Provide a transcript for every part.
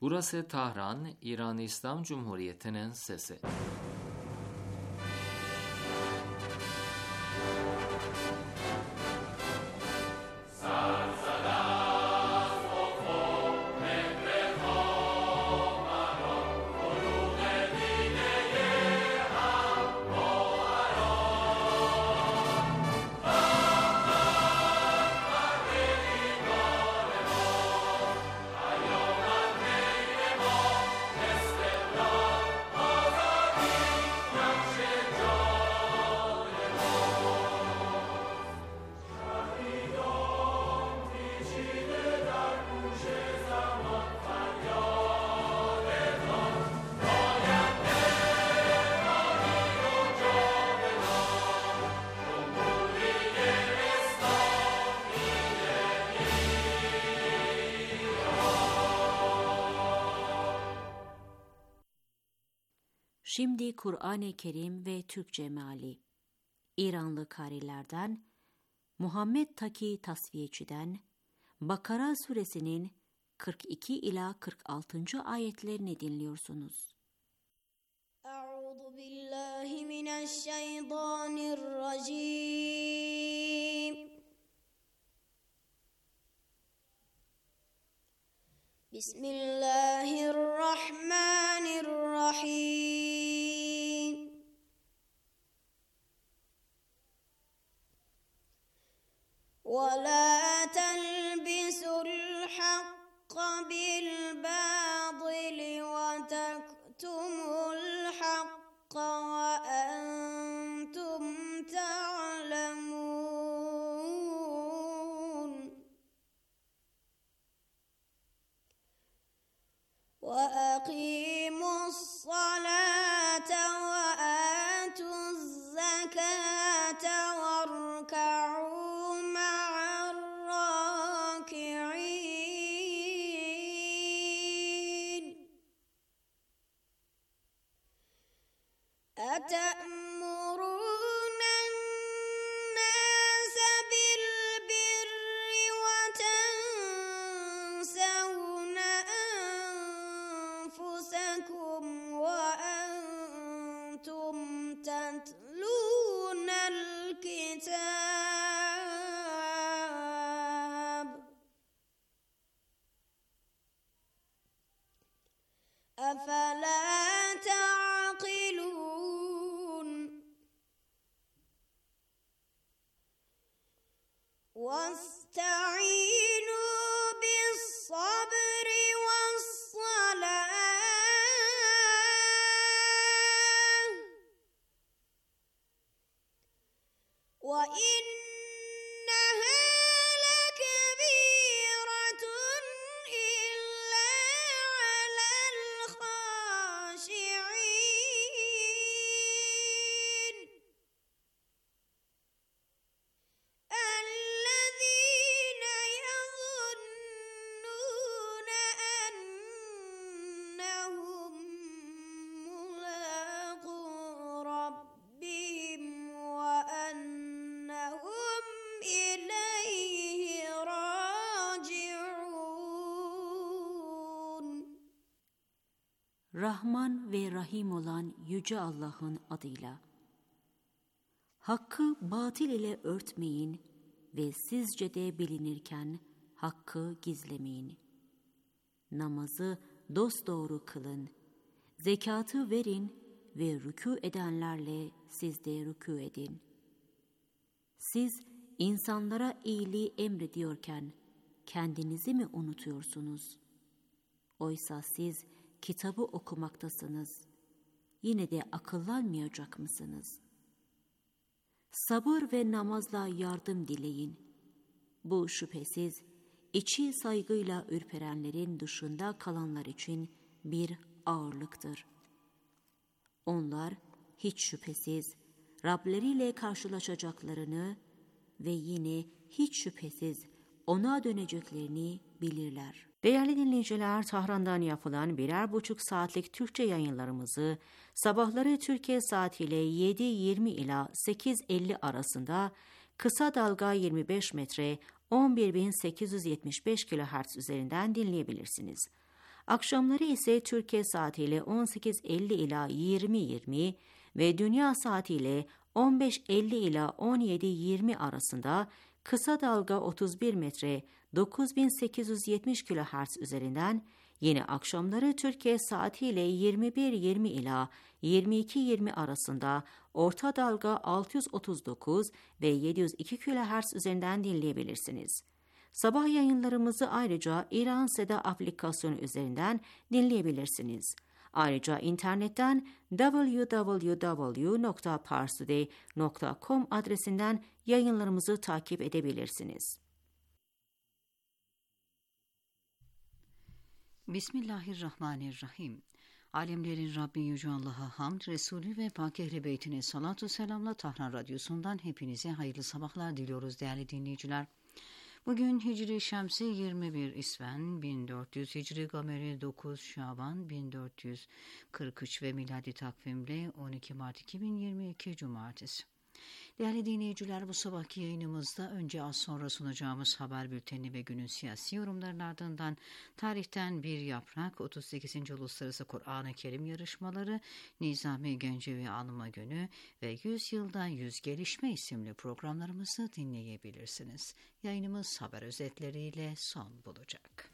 Burası Tahran, İran İslam Cumhuriyeti'nin sesi. Şimdi Kur'an-ı Kerim ve Türkçe meali. İranlı karilerden Muhammed Taki Tasfiyeci'den Bakara suresinin 42 ila 46. ayetlerini dinliyorsunuz. Euzu billahi mineşşeytanirracim. Bismillahirrahmanirrahim. وَلَا تَلْبِسُوا الْحَقَّ بِالْبَاطِلِ وَتَكْتُمُوا الْحَقَّ وَأَنْتُمْ تَعْلَمُونَ وَأَقِيمُوا الصَّلَاةَ وَآتُوا الزَّكَاةَ وَارْكَعُوا مَعَ الرَّاكِعِينَ أَتَأْمُرُونَ النَّاسَ بِالْبِرِّ وَتَنْسَوْنَ أَنفُسَكُمْ وَأَنْتُمْ تَتْلُونَ الْكِتَابَ أَفَلَا تَعْقِلُونَ وَاسْتَعِينُوا بِالصَّبْرِ وَالصَّلَاةِ وَإِنَّهَا لَكَبِيرَةٌ إِلَّا عَلَى الْخَاشِعِينَ الَّذِينَ يَظُنُّونَ أَنَّهُم مُّلَاقُو رَبِّهِمْ وَأَنَّهُمْ إِلَيْهِ رَاجِعُونَ Rahman ve Rahim olan Yüce Allah'ın adıyla. Hakkı batil ile örtmeyin ve sizce de bilinirken hakkı gizlemeyin. Namazı dosdoğru kılın, zekatı verin ve rükû edenlerle siz de rükû edin. Siz insanlara iyiliği emrediyorken kendinizi mi unutuyorsunuz? Oysa siz kitabı okumaktasınız. Yine de akıllanmayacak mısınız? Sabır ve namazla yardım dileyin. Bu şüphesiz içi saygıyla ürperenlerin dışında kalanlar için bir ağırlıktır. Onlar hiç şüphesiz Rableriyle karşılaşacaklarını ve yine hiç şüphesiz ona döneceklerini bilirler. Değerli dinleyiciler, Tahran'dan yapılan 1,5 saatlik Türkçe yayınlarımızı sabahları Türkiye saatiyle 7:20 ila 8:50 arasında kısa dalga 25 metre 11.875 kHz üzerinden dinleyebilirsiniz. Akşamları ise Türkiye saatiyle 18.50 ila 20.20 ve dünya saatiyle 15.50 ila 17.20 arasında kısa dalga 31 metre 9870 kHz üzerinden, yine akşamları Türkiye saatiyle 21.20 ila 22.20 arasında orta dalga 639 ve 702 kHz üzerinden dinleyebilirsiniz. Sabah yayınlarımızı ayrıca İran Seda aplikasyonu üzerinden dinleyebilirsiniz. Ayrıca internetten www.parstoday.com adresinden yayınlarımızı takip edebilirsiniz. Bismillahirrahmanirrahim. Alemlerin Rabbi Yüce Allah'a hamd, Resulü ve Pak Ehl-i Beytine salatu selamla Tahran Radyosu'ndan hepinize hayırlı sabahlar diliyoruz değerli dinleyiciler. Bugün Hicri Şemsi 21 İsven 1400, Hicri Gameri 9 Şaban 1443 ve miladi takvimle 12 Mart 2022 Cumartesi. Değerli dinleyiciler, bu sabahki yayınımızda önce az sonra sunacağımız haber bülteni ve günün siyasi yorumlarının ardından tarihten bir yaprak, 38. Uluslararası Kur'an-ı Kerim yarışmaları, Nizami Gencevi Anma Günü ve 100 yılda 100 gelişme isimli programlarımızı dinleyebilirsiniz. Yayınımız haber özetleriyle son bulacak.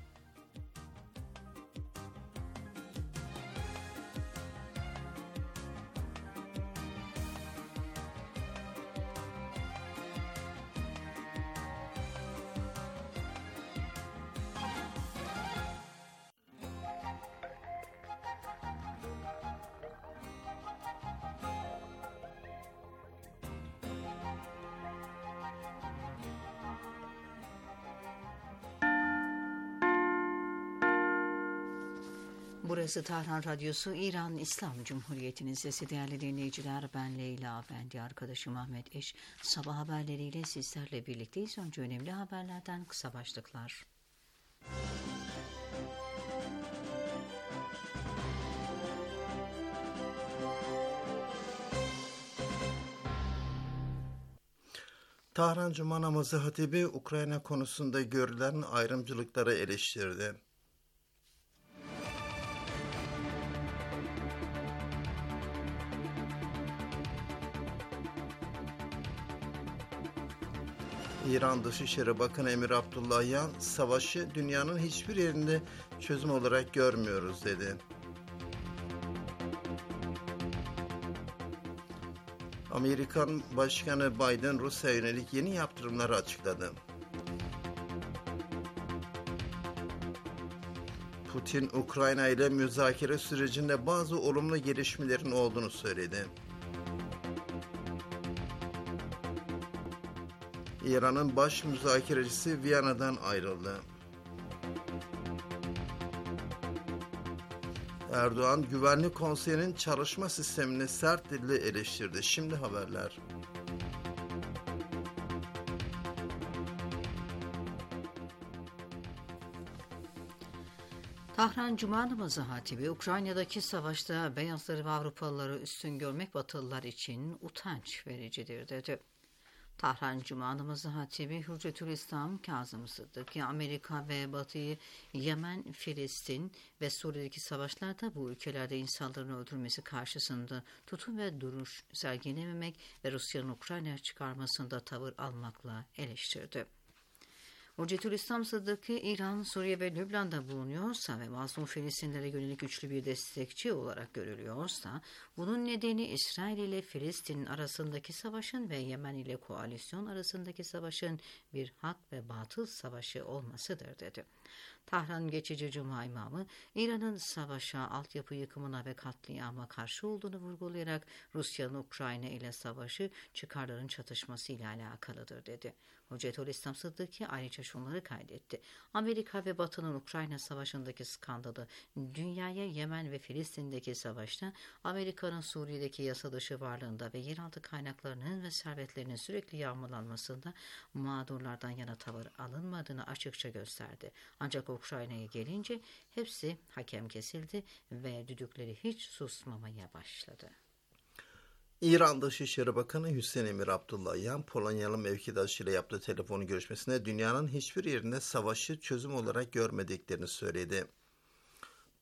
Burası Tahran Radyosu, İran İslam Cumhuriyeti'nin sesi değerli dinleyiciler. Ben Leyla Efendi, arkadaşım Ahmet Eş. Sabah haberleriyle sizlerle birlikteyiz. Önce önemli haberlerden kısa başlıklar. Tahran Cuma namazı hatibi Ukrayna konusunda görülen ayrımcılıkları eleştirdi. İran Dışişleri Bakanı Emir Abdullahian, savaşı dünyanın hiçbir yerinde çözüm olarak görmüyoruz dedi. Amerikan Başkanı Biden, Rusya'ya yönelik yeni yaptırımları açıkladı. Putin, Ukrayna ile müzakere sürecinde bazı olumlu gelişmelerin olduğunu söyledi. İran'ın baş müzakerecisi Viyana'dan ayrıldı. Erdoğan, Güvenlik Konseyi'nin çalışma sistemini sert dille eleştirdi. Şimdi haberler. Tahran Cuma namazı hatibi, Ukrayna'daki savaşta beyazları ve Avrupalıları üstün görmek Batılılar için utanç vericidir dedi. Tahran Cuma namazı hatibi Hüccetülislam Kazım Sıddık'ı Amerika ve Batı'yı Yemen, Filistin ve Suriye'deki savaşlarda bu ülkelerde insanların öldürülmesi karşısında tutum ve duruş sergilememek ve Rusya'nın Ukrayna'ya çıkarmasında tavır almakla eleştirdi. Hüccetülislam Sıddık'ı İran, Suriye ve Lübnan'da bulunuyorsa ve mazlum Filistinlere yönelik güçlü bir destekçi olarak görülüyorsa, bunun nedeni İsrail ile Filistin arasındaki savaşın ve Yemen ile koalisyon arasındaki savaşın bir hak ve batıl savaşı olmasıdır dedi. Tahran geçici Cuma imamı, İran'ın savaşa, altyapı yıkımına ve katliama karşı olduğunu vurgulayarak Rusya'nın Ukrayna ile savaşı çıkarların çatışması ile alakalıdır dedi. Hüccetülislam Sıddık'ı ayrıca şunları kaydetti. Amerika ve Batı'nın Ukrayna savaşındaki skandalı, dünyaya Yemen ve Filistin'deki savaşta, Amerika'nın Suriye'deki yasa dışı varlığında ve yeraltı kaynaklarının ve servetlerinin sürekli yağmalanmasında mağdurlardan yana tavır alınmadığını açıkça gösterdi. Ancak Ukrayna'ya gelince hepsi hakem kesildi ve düdükleri hiç susmamaya başladı. İran Dışişleri Bakanı Hüseyin Emir Abdullahian, Polonyalı mevkidaşıyla yaptığı telefon görüşmesinde dünyanın hiçbir yerinde savaşı çözüm olarak görmediklerini söyledi.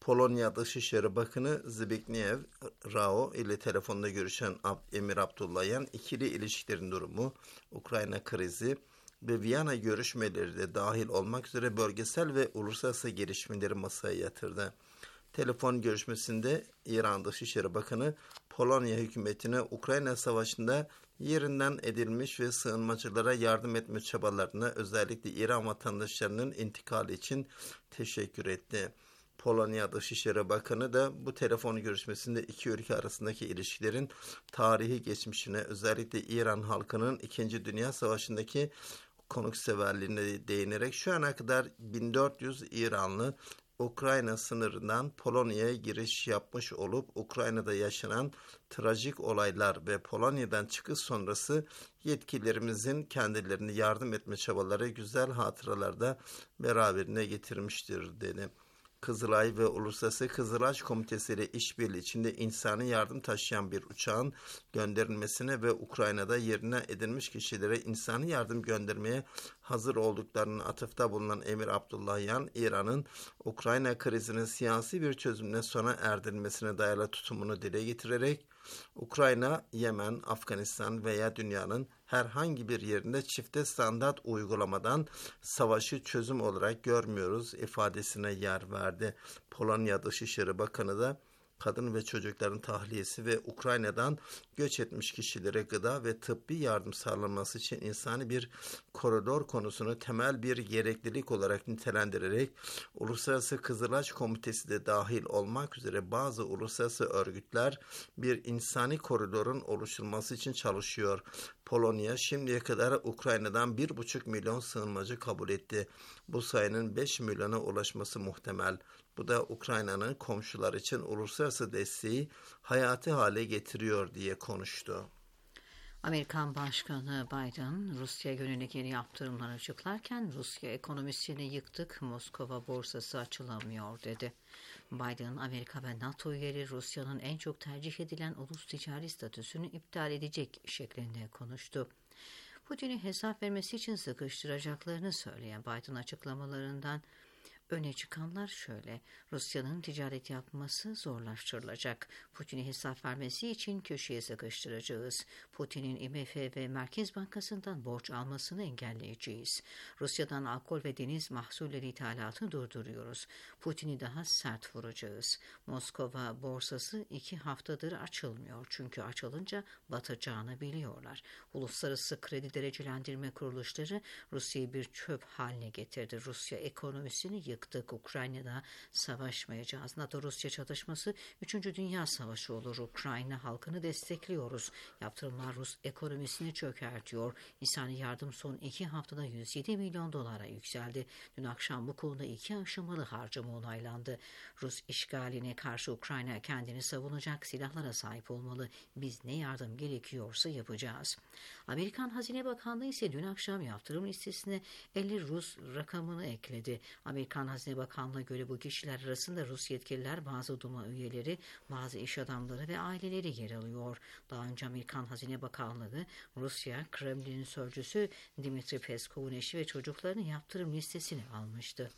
Polonya Dışişleri Bakanı Zbigniew Rao ile telefonda görüşen Emir Abdullahian ikili ilişkilerin durumu, Ukrayna krizi ve Viyana görüşmeleri de dahil olmak üzere bölgesel ve uluslararası gelişmeleri masaya yatırdı. Telefon görüşmesinde İran Dışişleri Bakanı Polonya hükümetine Ukrayna Savaşı'nda yerinden edilmiş ve sığınmacılara yardım etme çabalarına özellikle İran vatandaşlarının intikali için teşekkür etti. Polonya Dışişleri Bakanı da bu telefon görüşmesinde iki ülke arasındaki ilişkilerin tarihi geçmişine özellikle İran halkının 2. Dünya Savaşı'ndaki konukseverliğine değinerek şu ana kadar 1400 İranlı Ukrayna sınırından Polonya'ya giriş yapmış olup Ukrayna'da yaşanan trajik olaylar ve Polonya'dan çıkış sonrası yetkililerimizin kendilerine yardım etme çabaları güzel hatıralarda beraberine getirmiştir dedi. Kızılay ve Uluslararası Kızılaç Komitesi ile işbirliği içinde insani yardım taşıyan bir uçağın gönderilmesine ve Ukrayna'da yerine edilmiş kişilere insani yardım göndermeye hazır olduklarının atıfta bulunan Emir Abdullahian, İran'ın Ukrayna krizinin siyasi bir çözümle sona erdirilmesine dayalı tutumunu dile getirerek, Ukrayna, Yemen, Afganistan veya dünyanın herhangi bir yerinde çifte standart uygulamadan savaşı çözüm olarak görmüyoruz ifadesine yer verdi. Polonya Dışişleri Bakanı da kadın ve çocukların tahliyesi ve Ukrayna'dan göç etmiş kişilere gıda ve tıbbi yardım sağlanması için insani bir koridor konusunu temel bir gereklilik olarak nitelendirerek Uluslararası Kızılaç Komitesi de dahil olmak üzere bazı uluslararası örgütler bir insani koridorun oluşturulması için çalışıyor. Polonya şimdiye kadar Ukrayna'dan 1,5 milyon sığınmacı kabul etti. Bu sayının 5 milyona ulaşması muhtemel. Bu da Ukrayna'nın komşular için uluslararası desteği hayati hale getiriyor diye konuştu. Amerikan Başkanı Biden, Rusya'ya yönelik yeni yaptırımlar açıklarken Rusya ekonomisini yıktık, Moskova borsası açılamıyor dedi. Biden, Amerika ve NATO üyeleri Rusya'nın en çok tercih edilen ulus ticari statüsünü iptal edecek şeklinde konuştu. Putin'i hesap vermesi için sıkıştıracaklarını söyleyen Biden açıklamalarından öne çıkanlar şöyle: Rusya'nın ticaret yapması zorlaştırılacak. Putin'i hesap vermesi için köşeye sıkıştıracağız. Putin'in IMF ve Merkez Bankası'ndan borç almasını engelleyeceğiz. Rusya'dan alkol ve deniz mahsulleri ithalatını durduruyoruz. Putin'i daha sert vuracağız. Moskova borsası 2 haftadır açılmıyor. Çünkü açılınca batacağını biliyorlar. Uluslararası kredi derecelendirme kuruluşları Rusya'yı bir çöp haline getirdi. Rusya ekonomisini yıktık. Ukrayna'da savaşmayacağız. NATO-Rusya çatışması 3. Dünya Savaşı olur. Ukrayna halkını destekliyoruz. Yaptırımlar Rus ekonomisini çökertiyor. İnsani yardım son 2 haftada 107 milyon dolara yükseldi. Dün akşam bu konuda 2 aşamalı harcama onaylandı. Rus işgaline karşı Ukrayna kendini savunacak silahlara sahip olmalı. Biz ne yardım gerekiyorsa yapacağız. Amerikan Hazine Bakanlığı ise dün akşam yaptırım listesine 50 Rus rakamını ekledi. Amerikan Hazine Bakanlığı'na göre bu kişiler arasında Rus yetkililer, bazı Duma üyeleri, bazı iş adamları ve aileleri yer alıyor. Daha önce Amerikan Hazine Bakanlığı, Rusya, Kremlin'in sözcüsü Dmitri Peskov'un eşi ve çocuklarını yaptırım listesine almıştı.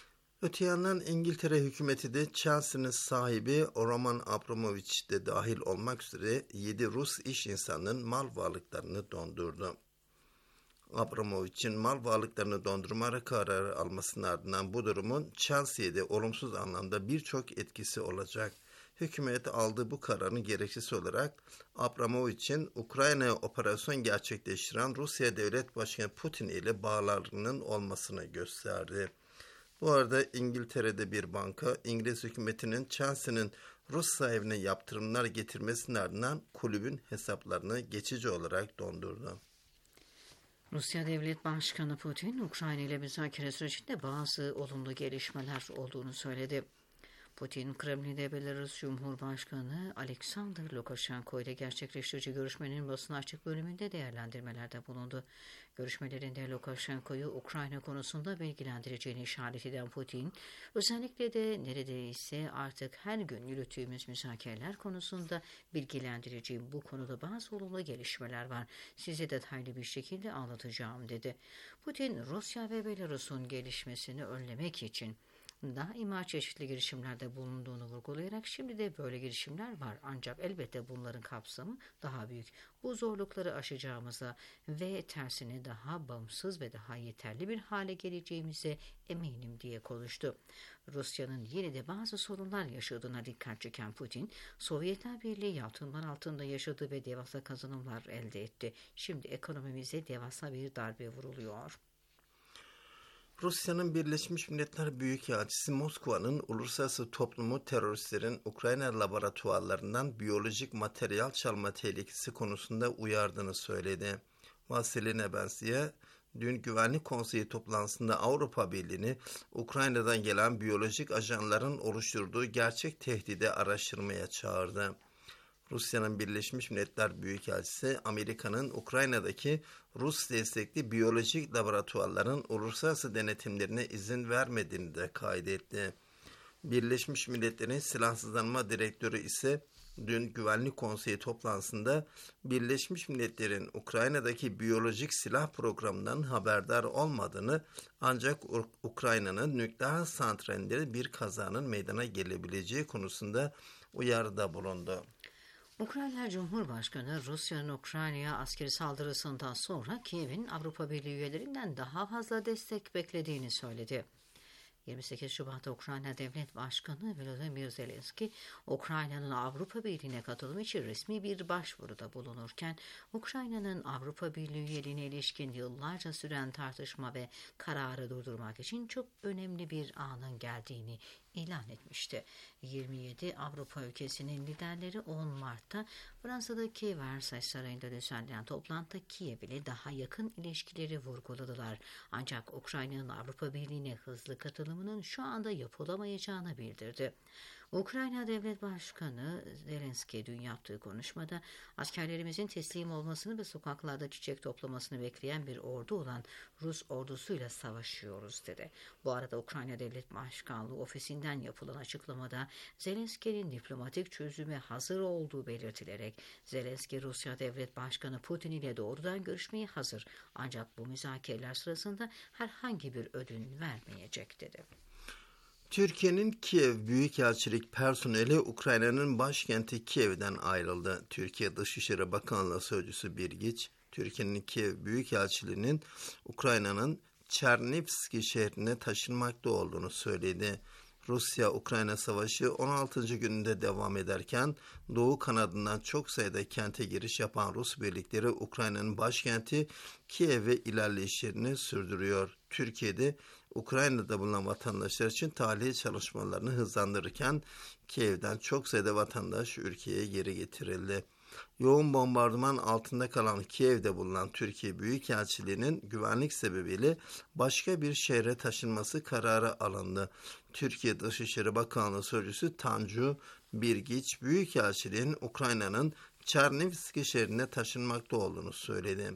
Öte yandan İngiltere hükümeti de Chelsea'nin sahibi Roman Abramovich de dahil olmak üzere 7 Rus iş insanının mal varlıklarını dondurdu. Abramovich'in mal varlıklarını dondurma kararı almasının ardından bu durumun Chelsea'de olumsuz anlamda birçok etkisi olacak. Hükümet aldığı bu kararın gerekçesi olarak Abramovich'in Ukrayna'ya operasyon gerçekleştiren Rusya Devlet Başkanı Putin ile bağlarının olmasını gösterdi. Bu arada İngiltere'de bir banka, İngiliz hükümetinin Chelsea'nin Rus sahibine yaptırımlar getirmesinin ardından kulübün hesaplarını geçici olarak dondurdu. Rusya Devlet Başkanı Putin, Ukrayna ile müzakere sürecinde bazı olumlu gelişmeler olduğunu söyledi. Putin, Kremlin'de Belarus Cumhurbaşkanı Alexander Lukashenko ile gerçekleştirici görüşmenin basına açık bölümünde değerlendirmelerde bulundu. Görüşmelerinde Lukashenko'yu Ukrayna konusunda bilgilendireceğini işaret eden Putin, özellikle de neredeyse artık her gün yürüttüğümüz müzakereler konusunda bilgilendireceğim, bu konuda bazı olumlu gelişmeler var, size detaylı bir şekilde anlatacağım dedi. Putin, Rusya ve Belarus'un gelişmesini önlemek için daima çeşitli girişimlerde bulunduğunu vurgulayarak şimdi de böyle girişimler var ancak elbette bunların kapsamı daha büyük. Bu zorlukları aşacağımıza ve tersine daha bağımsız ve daha yeterli bir hale geleceğimize eminim diye konuştu. Rusya'nın yine de bazı sorunlar yaşadığına dikkat çeken Putin, Sovyetler Birliği yaptırımlar altında yaşadı ve devasa kazanımlar elde etti. Şimdi ekonomimize devasa bir darbe vuruluyor. Rusya'nın Birleşmiş Milletler Büyükelçisi Moskova'nın uluslararası toplumu teröristlerin Ukrayna laboratuvarlarından biyolojik materyal çalma tehlikesi konusunda uyardığını söyledi. Vasilina Bensiye, dün Güvenlik Konseyi toplantısında Avrupa Birliği'ni Ukrayna'dan gelen biyolojik ajanların oluşturduğu gerçek tehdidi araştırmaya çağırdı. Rusya'nın Birleşmiş Milletler Büyükelçisi, Amerika'nın Ukrayna'daki Rus destekli biyolojik laboratuvarların uluslararası denetimlerine izin vermediğini de kaydetti. Birleşmiş Milletler'in Silahsızlanma Direktörü ise dün Güvenlik Konseyi toplantısında Birleşmiş Milletler'in Ukrayna'daki biyolojik silah programından haberdar olmadığını ancak Ukrayna'nın nükleer santralinde bir kazanın meydana gelebileceği konusunda uyarıda bulundu. Ukrayna Cumhurbaşkanı Rusya'nın Ukrayna'ya askeri saldırısından sonra Kiev'in Avrupa Birliği üyelerinden daha fazla destek beklediğini söyledi. 28 Şubat'ta Ukrayna Devlet Başkanı Volodymyr Zelenski, Ukrayna'nın Avrupa Birliği'ne katılımı için resmi bir başvuruda bulunurken, Ukrayna'nın Avrupa Birliği üyeliğine ilişkin yıllarca süren tartışma ve kararı durdurmak için çok önemli bir anın geldiğini ilan etmişti. 27 Avrupa ülkesinin liderleri 10 Mart'ta Fransa'daki Versailles Sarayı'nda düzenlenen toplantıda Kiev ile daha yakın ilişkileri vurguladılar. Ancak Ukrayna'nın Avrupa Birliği'ne hızlı katılımının şu anda yapılamayacağını bildirdi. Ukrayna Devlet Başkanı Zelenski dün yaptığı konuşmada askerlerimizin teslim olmasını ve sokaklarda çiçek toplamasını bekleyen bir ordu olan Rus ordusuyla savaşıyoruz dedi. Bu arada Ukrayna Devlet Başkanlığı ofisinden yapılan açıklamada Zelenski'nin diplomatik çözüme hazır olduğu belirtilerek Zelenski Rusya Devlet Başkanı Putin ile doğrudan görüşmeye hazır ancak bu müzakereler sırasında herhangi bir ödün vermeyecek dedi. Türkiye'nin Kiev Büyükelçilik personeli Ukrayna'nın başkenti Kiev'den ayrıldı. Türkiye Dışişleri Bakanlığı Sözcüsü Birgiç, Türkiye'nin Kiev Büyükelçiliğinin Ukrayna'nın Çernivtsi şehrine taşınmakta olduğunu söyledi. Rusya-Ukrayna savaşı 16. gününde devam ederken Doğu kanadından çok sayıda kente giriş yapan Rus birlikleri Ukrayna'nın başkenti Kiev'e ilerleyişlerini sürdürüyor. Türkiye'de Ukrayna'da bulunan vatandaşlar için tahliye çalışmalarını hızlandırırken Kiev'den çok sayıda vatandaş ülkeye geri getirildi. Yoğun bombardıman altında kalan Kiev'de bulunan Türkiye Büyükelçiliği'nin güvenlik sebebiyle başka bir şehre taşınması kararı alındı. Türkiye Dışişleri Bakanlığı Sözcüsü Tanju Birgiç, Büyükelçiliğin Ukrayna'nın Çernivtsi şehrine taşınmakta olduğunu söyledi.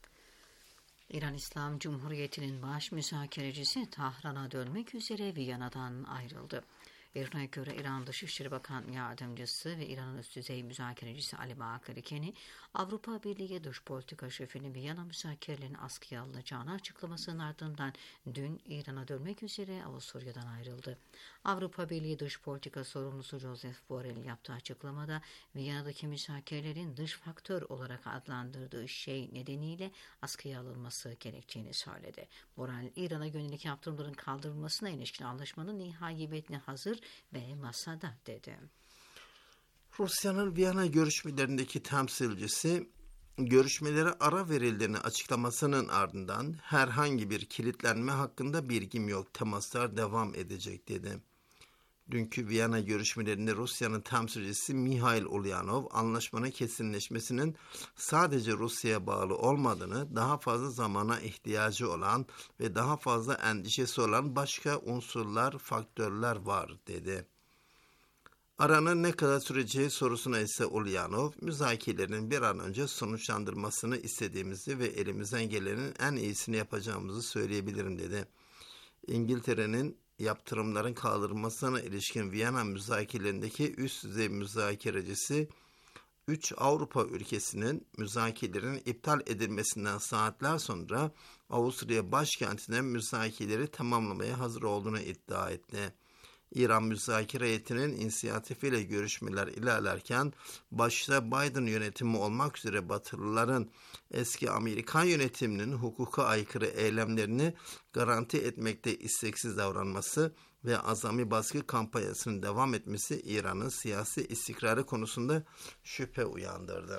İran İslam Cumhuriyeti'nin baş müzakerecisi Tahran'a dönmek üzere Viyana'dan ayrıldı. İran'a göre İran Dışişleri Bakan Yardımcısı ve İran'ın üst düzey müzakerecisi Ali Bakır Keni, Avrupa Birliği Dış Politika Şefi'nin Viyana müzakerelerinin askıya alınacağını açıklamasının ardından dün İran'a dönmek üzere Avusturya'dan ayrıldı. Avrupa Birliği Dış Politika Sorumlusu Joseph Borrell yaptığı açıklamada Viyana'daki müzakerelerin dış faktör olarak adlandırdığı şey nedeniyle askıya alınması gerektiğini söyledi. Borrell, İran'a yönelik yaptırımların kaldırılmasına ilişkin anlaşmanın nihai metni hazır ve masada dedi. Rusya'nın Viyana görüşmelerindeki temsilcisi görüşmelere ara verildiğini açıklamasının ardından herhangi bir kilitlenme hakkında bilgim yok, temaslar devam edecek dedi. Dünkü Viyana görüşmelerinde Rusya'nın temsilcisi Mikhail Ulyanov, anlaşmanın kesinleşmesinin sadece Rusya'ya bağlı olmadığını, daha fazla zamana ihtiyacı olan ve daha fazla endişesi olan başka unsurlar, faktörler var dedi. Aranın ne kadar süreceği sorusuna ise Ulyanov, müzakerelerin bir an önce sonuçlandırmasını istediğimizi ve elimizden gelenin en iyisini yapacağımızı söyleyebilirim dedi. İngiltere'nin yaptırımların kaldırılmasına ilişkin Viyana müzakerelerindeki üst düzey müzakerecisi 3 Avrupa ülkesinin müzakerelerin iptal edilmesinden saatler sonra Avusturya başkentine müzakereleri tamamlamaya hazır olduğunu iddia etti. İran müzakere heyetinin inisiyatifiyle görüşmeler ilerlerken başta Biden yönetimi olmak üzere Batılıların eski Amerikan yönetiminin hukuka aykırı eylemlerini garanti etmekte isteksiz davranması ve azami baskı kampanyasının devam etmesi İran'ın siyasi istikrarı konusunda şüphe uyandırdı.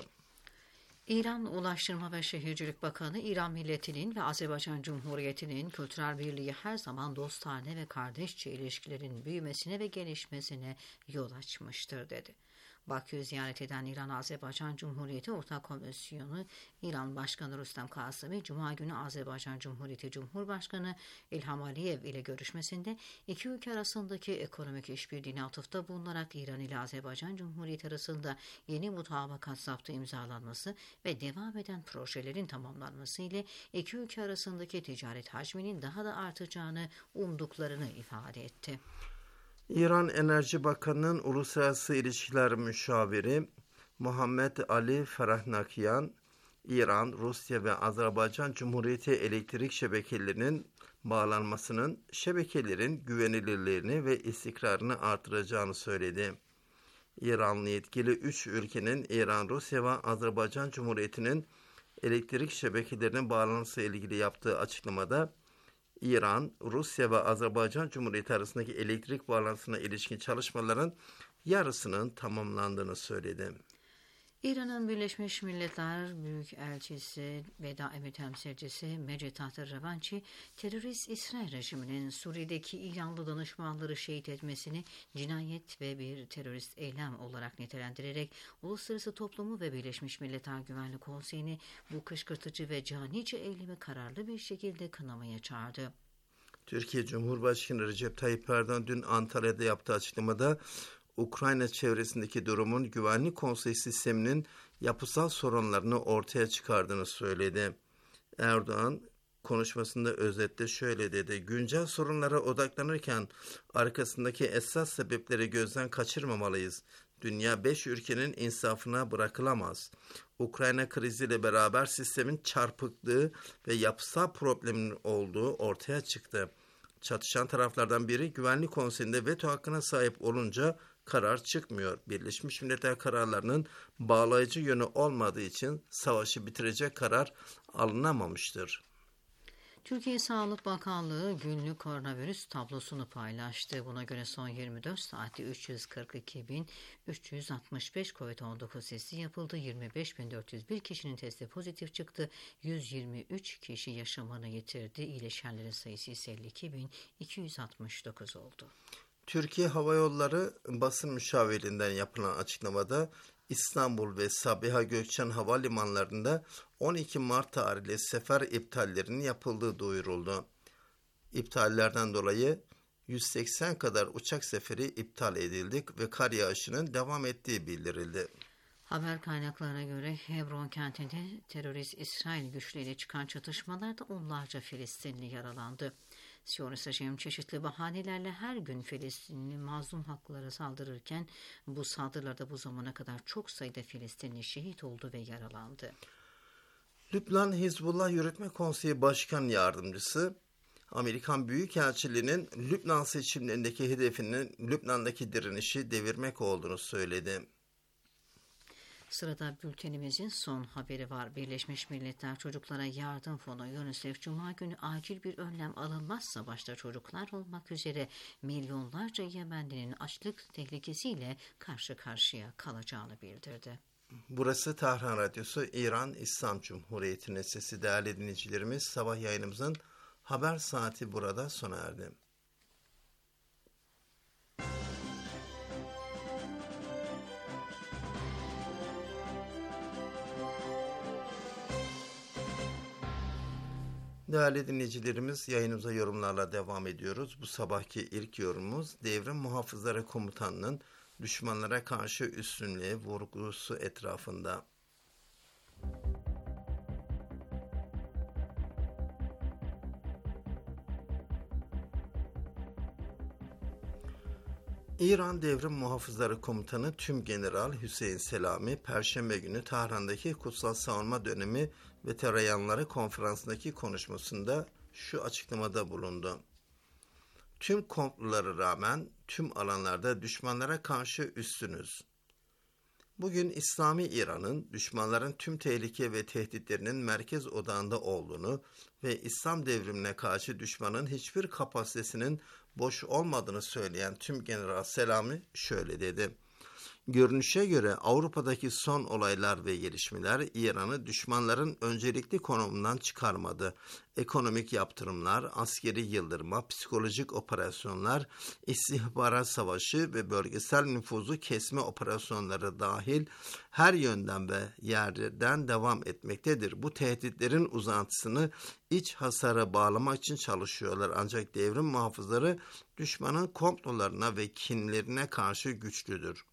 İran Ulaştırma ve Şehircilik Bakanı, İran milletinin ve Azerbaycan Cumhuriyeti'nin kültürel birliği her zaman dostane ve kardeşçe ilişkilerin büyümesine ve gelişmesine yol açmıştır dedi. Bakü'yü ziyaret eden İran-Azerbaycan Cumhuriyeti Ortak Komisyonu, İran Başkanı Rüstem Kasım'ı Cuma günü Azerbaycan Cumhuriyeti Cumhurbaşkanı İlham Aliyev ile görüşmesinde iki ülke arasındaki ekonomik işbirliğine atıfta bulunarak İran ile Azerbaycan Cumhuriyeti arasında yeni mutabakat zaptı imzalanması ve devam eden projelerin tamamlanması ile iki ülke arasındaki ticaret hacminin daha da artacağını umduklarını ifade etti. İran Enerji Bakanı'nın Uluslararası İlişkiler Müşaviri Muhammed Ali Farahnakyan, İran, Rusya ve Azerbaycan Cumhuriyeti elektrik şebekelerinin bağlanmasının şebekelerin güvenilirliğini ve istikrarını artıracağını söyledi. İranlı yetkili 3 ülkenin İran, Rusya ve Azerbaycan Cumhuriyeti'nin elektrik şebekelerinin bağlanması ile ilgili yaptığı açıklamada İran, Rusya ve Azerbaycan Cumhuriyeti arasındaki elektrik bağlantısına ilişkin çalışmaların yarısının tamamlandığını söyledi. İran'ın Birleşmiş Milletler Büyükelçisi ve daimi temsilcisi Mecdet Revanchi, terörist İsrail rejiminin Suriye'deki İranlı danışmanları şehit etmesini cinayet ve bir terörist eylem olarak nitelendirerek uluslararası toplumu ve Birleşmiş Milletler Güvenlik Konseyi'ni bu kışkırtıcı ve canice eylemi kararlı bir şekilde kınamaya çağırdı. Türkiye Cumhurbaşkanı Recep Tayyip Erdoğan dün Antalya'da yaptığı açıklamada Ukrayna çevresindeki durumun Güvenlik Konseyi sisteminin yapısal sorunlarını ortaya çıkardığını söyledi. Erdoğan konuşmasında özetle şöyle dedi: güncel sorunlara odaklanırken arkasındaki esas sebepleri gözden kaçırmamalıyız. Dünya 5 ülkenin insafına bırakılamaz. Ukrayna kriziyle beraber sistemin çarpıklığı ve yapısal problemin olduğu ortaya çıktı. Çatışan taraflardan biri Güvenlik Konseyi'nde veto hakkına sahip olunca karar çıkmıyor. Birleşmiş Milletler kararlarının bağlayıcı yönü olmadığı için savaşı bitirecek karar alınamamıştır. Türkiye Sağlık Bakanlığı günlük koronavirüs tablosunu paylaştı. Buna göre son 24 saatte 342.365 COVID-19 testi yapıldı. 25.401 kişinin testi pozitif çıktı. 123 kişi yaşamını yitirdi. İyileşenlerin sayısı ise 52.269 oldu. Türkiye Hava Yolları basın müşavirliğinden yapılan açıklamada İstanbul ve Sabiha Gökçen havalimanlarında 12 Mart tarihli sefer iptallerinin yapıldığı duyuruldu. İptallerden dolayı 180 kadar uçak seferi iptal edildi ve kar yağışının devam ettiği bildirildi. Haber kaynaklarına göre Hebron kentinde terörist İsrail güçleriyle çıkan çatışmalarda onlarca Filistinli yaralandı. Siyonist rejim çeşitli bahanelerle her gün Filistinli mazlum haklara saldırırken bu saldırılarda bu zamana kadar çok sayıda Filistinli şehit oldu ve yaralandı. Lübnan Hizbullah Yürütme Konseyi Başkan Yardımcısı Amerikan Büyükelçiliğinin Lübnan seçimlerindeki hedefinin Lübnan'daki direnişi devirmek olduğunu söyledi. Sırada bültenimizin son haberi var. Birleşmiş Milletler Çocuklara Yardım Fonu UNICEF Cuma günü acil bir önlem alınmazsa başta çocuklar olmak üzere milyonlarca Yemenli'nin açlık tehlikesiyle karşı karşıya kalacağını bildirdi. Burası Tahran Radyosu, İran İslam Cumhuriyeti'nin sesi. Değerli dinleyicilerimiz, sabah yayınımızın haber saati burada sona erdi. Değerli dinleyicilerimiz, yayınımıza yorumlarla devam ediyoruz. Bu sabahki ilk yorumumuz Devrim Muhafızları Komutanı'nın düşmanlara karşı üstünlüğü vurgusu etrafında. İran Devrim Muhafızları Komutanı Tümgeneral Hüseyin Selami, Perşembe günü Tahran'daki Kutsal Savunma Dönemi Veteranları Konferansı'ndaki konuşmasında şu açıklamada bulundu. Tüm komplolara rağmen tüm alanlarda düşmanlara karşı üstünüz. Bugün İslami İran'ın düşmanların tüm tehlike ve tehditlerinin merkez odağında olduğunu ve İslam devrimine karşı düşmanın hiçbir kapasitesinin boş olmadığını söyleyen Tümgeneral Selami şöyle dedi. Görünüşe göre Avrupa'daki son olaylar ve gelişmeler İran'ı düşmanların öncelikli konumundan çıkarmadı. Ekonomik yaptırımlar, askeri yıldırma, psikolojik operasyonlar, istihbarat savaşı ve bölgesel nüfuzu kesme operasyonları dahil her yönden ve yerden devam etmektedir. Bu tehditlerin uzantısını iç hasara bağlamak için çalışıyorlar. Ancak devrim muhafızları düşmanın komplolarına ve kinlerine karşı güçlüdür.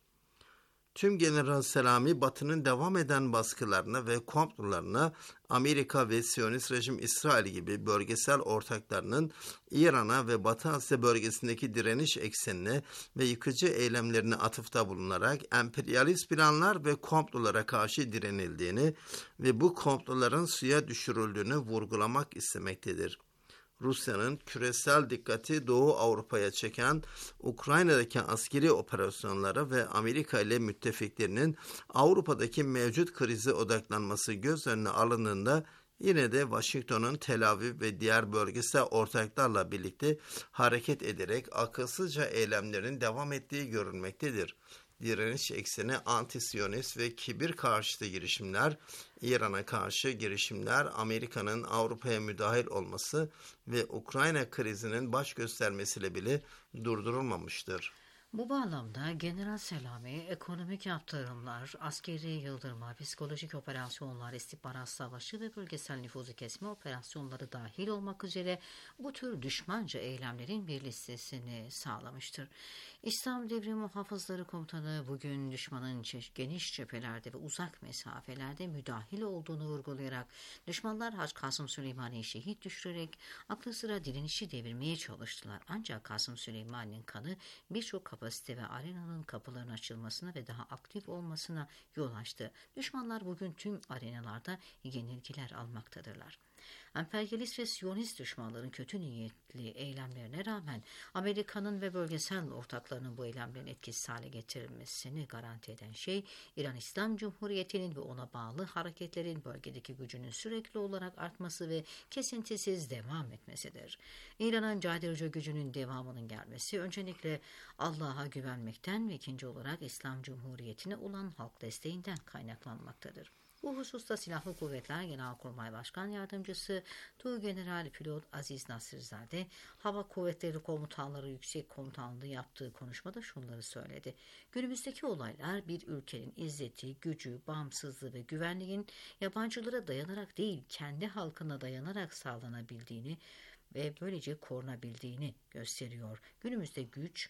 Tümgeneral Selami, Batı'nın devam eden baskılarına ve komplolarına Amerika ve Siyonist rejim İsrail gibi bölgesel ortaklarının İran'a ve Batı Asya bölgesindeki direniş eksenine ve yıkıcı eylemlerine atıfta bulunarak emperyalist planlar ve komplolara karşı direnildiğini ve bu komploların suya düşürüldüğünü vurgulamak istemektedir. Rusya'nın küresel dikkati Doğu Avrupa'ya çeken Ukrayna'daki askeri operasyonları ve Amerika ile müttefiklerinin Avrupa'daki mevcut krize odaklanması göz önüne alındığında yine de Washington'un Tel Aviv ve diğer bölgesel ortaklarla birlikte hareket ederek akılsızca eylemlerin devam ettiği görülmektedir. Direniş ekseni anti-Siyonist ve kibir karşıtı girişimler, İran'a karşı girişimler, Amerika'nın Avrupa'ya müdahil olması ve Ukrayna krizinin baş göstermesiyle bile durdurulmamıştır. Bu bağlamda General Selami, ekonomik yaptırımlar, askeri yıldırma, psikolojik operasyonlar, istihbarat savaşı ve bölgesel nüfuzu kesme operasyonları dahil olmak üzere bu tür düşmanca eylemlerin bir listesini sağlamıştır. İslam Devrim Muhafızları Komutanı bugün düşmanın geniş cephelerde ve uzak mesafelerde müdahil olduğunu vurgulayarak düşmanlar Hacı Kasım Süleyman'ı şehit düşürerek aklı sıra direnişi devirmeye çalıştılar. Ancak Kasım Süleyman'ın kanı birçok kapasite ve arenanın kapılarının açılmasına ve daha aktif olmasına yol açtı. Düşmanlar bugün tüm arenalarda yenilgiler almaktadırlar. Emperyalist ve Siyonist düşmanların kötü niyetli eylemlerine rağmen Amerika'nın ve bölgesel ortaklarının bu eylemlerin etkisiz hale getirilmesini garanti eden şey İran İslam Cumhuriyeti'nin ve ona bağlı hareketlerin bölgedeki gücünün sürekli olarak artması ve kesintisiz devam etmesidir. İran'ın caydırıcı gücünün devamının gelmesi öncelikle Allah'a güvenmekten ve ikinci olarak İslam Cumhuriyeti'ne olan halk desteğinden kaynaklanmaktadır. Bu hususta Silahlı Kuvvetler Genelkurmay Başkan Yardımcısı Tuğgeneral Pilot Aziz Nasirzade, Hava Kuvvetleri Komutanları Yüksek Komutanlığı yaptığı konuşmada şunları söyledi. Günümüzdeki olaylar bir ülkenin izzeti, gücü, bağımsızlığı ve güvenliğin yabancılara dayanarak değil, kendi halkına dayanarak sağlanabildiğini ve böylece korunabildiğini gösteriyor. Günümüzde güç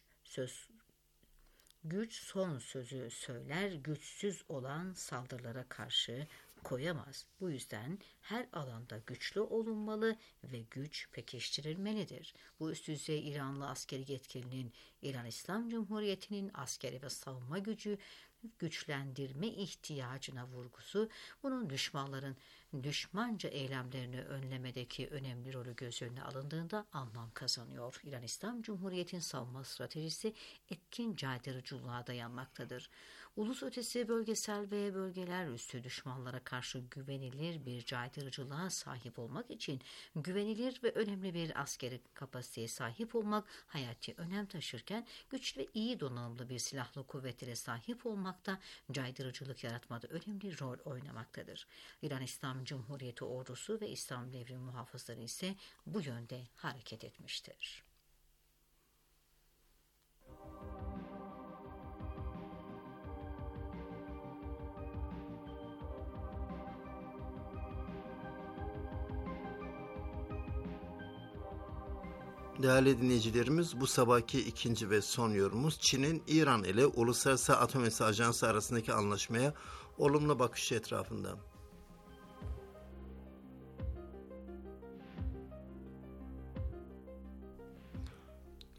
son sözü söyler, güçsüz olan saldırılara karşı koyamaz. Bu yüzden her alanda güçlü olunmalı ve güç pekiştirilmelidir. Bu üst düzey İranlı askeri yetkilinin İran İslam Cumhuriyeti'nin askeri ve savunma gücü güçlendirme ihtiyacına vurgusu, bunun düşmanların düşmanca eylemlerini önlemedeki önemli rolü göz önüne alındığında anlam kazanıyor. İran İslam Cumhuriyeti'nin savunma stratejisi etkin caydırıcılığa dayanmaktadır. Ulus ötesi bölgesel ve bölgeler üstü düşmanlara karşı güvenilir bir caydırıcılığa sahip olmak için güvenilir ve önemli bir askeri kapasiteye sahip olmak hayati önem taşırken güçlü ve iyi donanımlı bir silahlı kuvvetlere sahip olmak da caydırıcılık yaratmada önemli rol oynamaktadır. İran İslam Cumhuriyeti ordusu ve İslam Devrim Muhafızları ise bu yönde hareket etmiştir. Değerli dinleyicilerimiz, bu sabahki ikinci ve son yorumumuz Çin'in İran ile Uluslararası Atom Enerjisi Ajansı arasındaki anlaşmaya olumlu bakışı etrafında.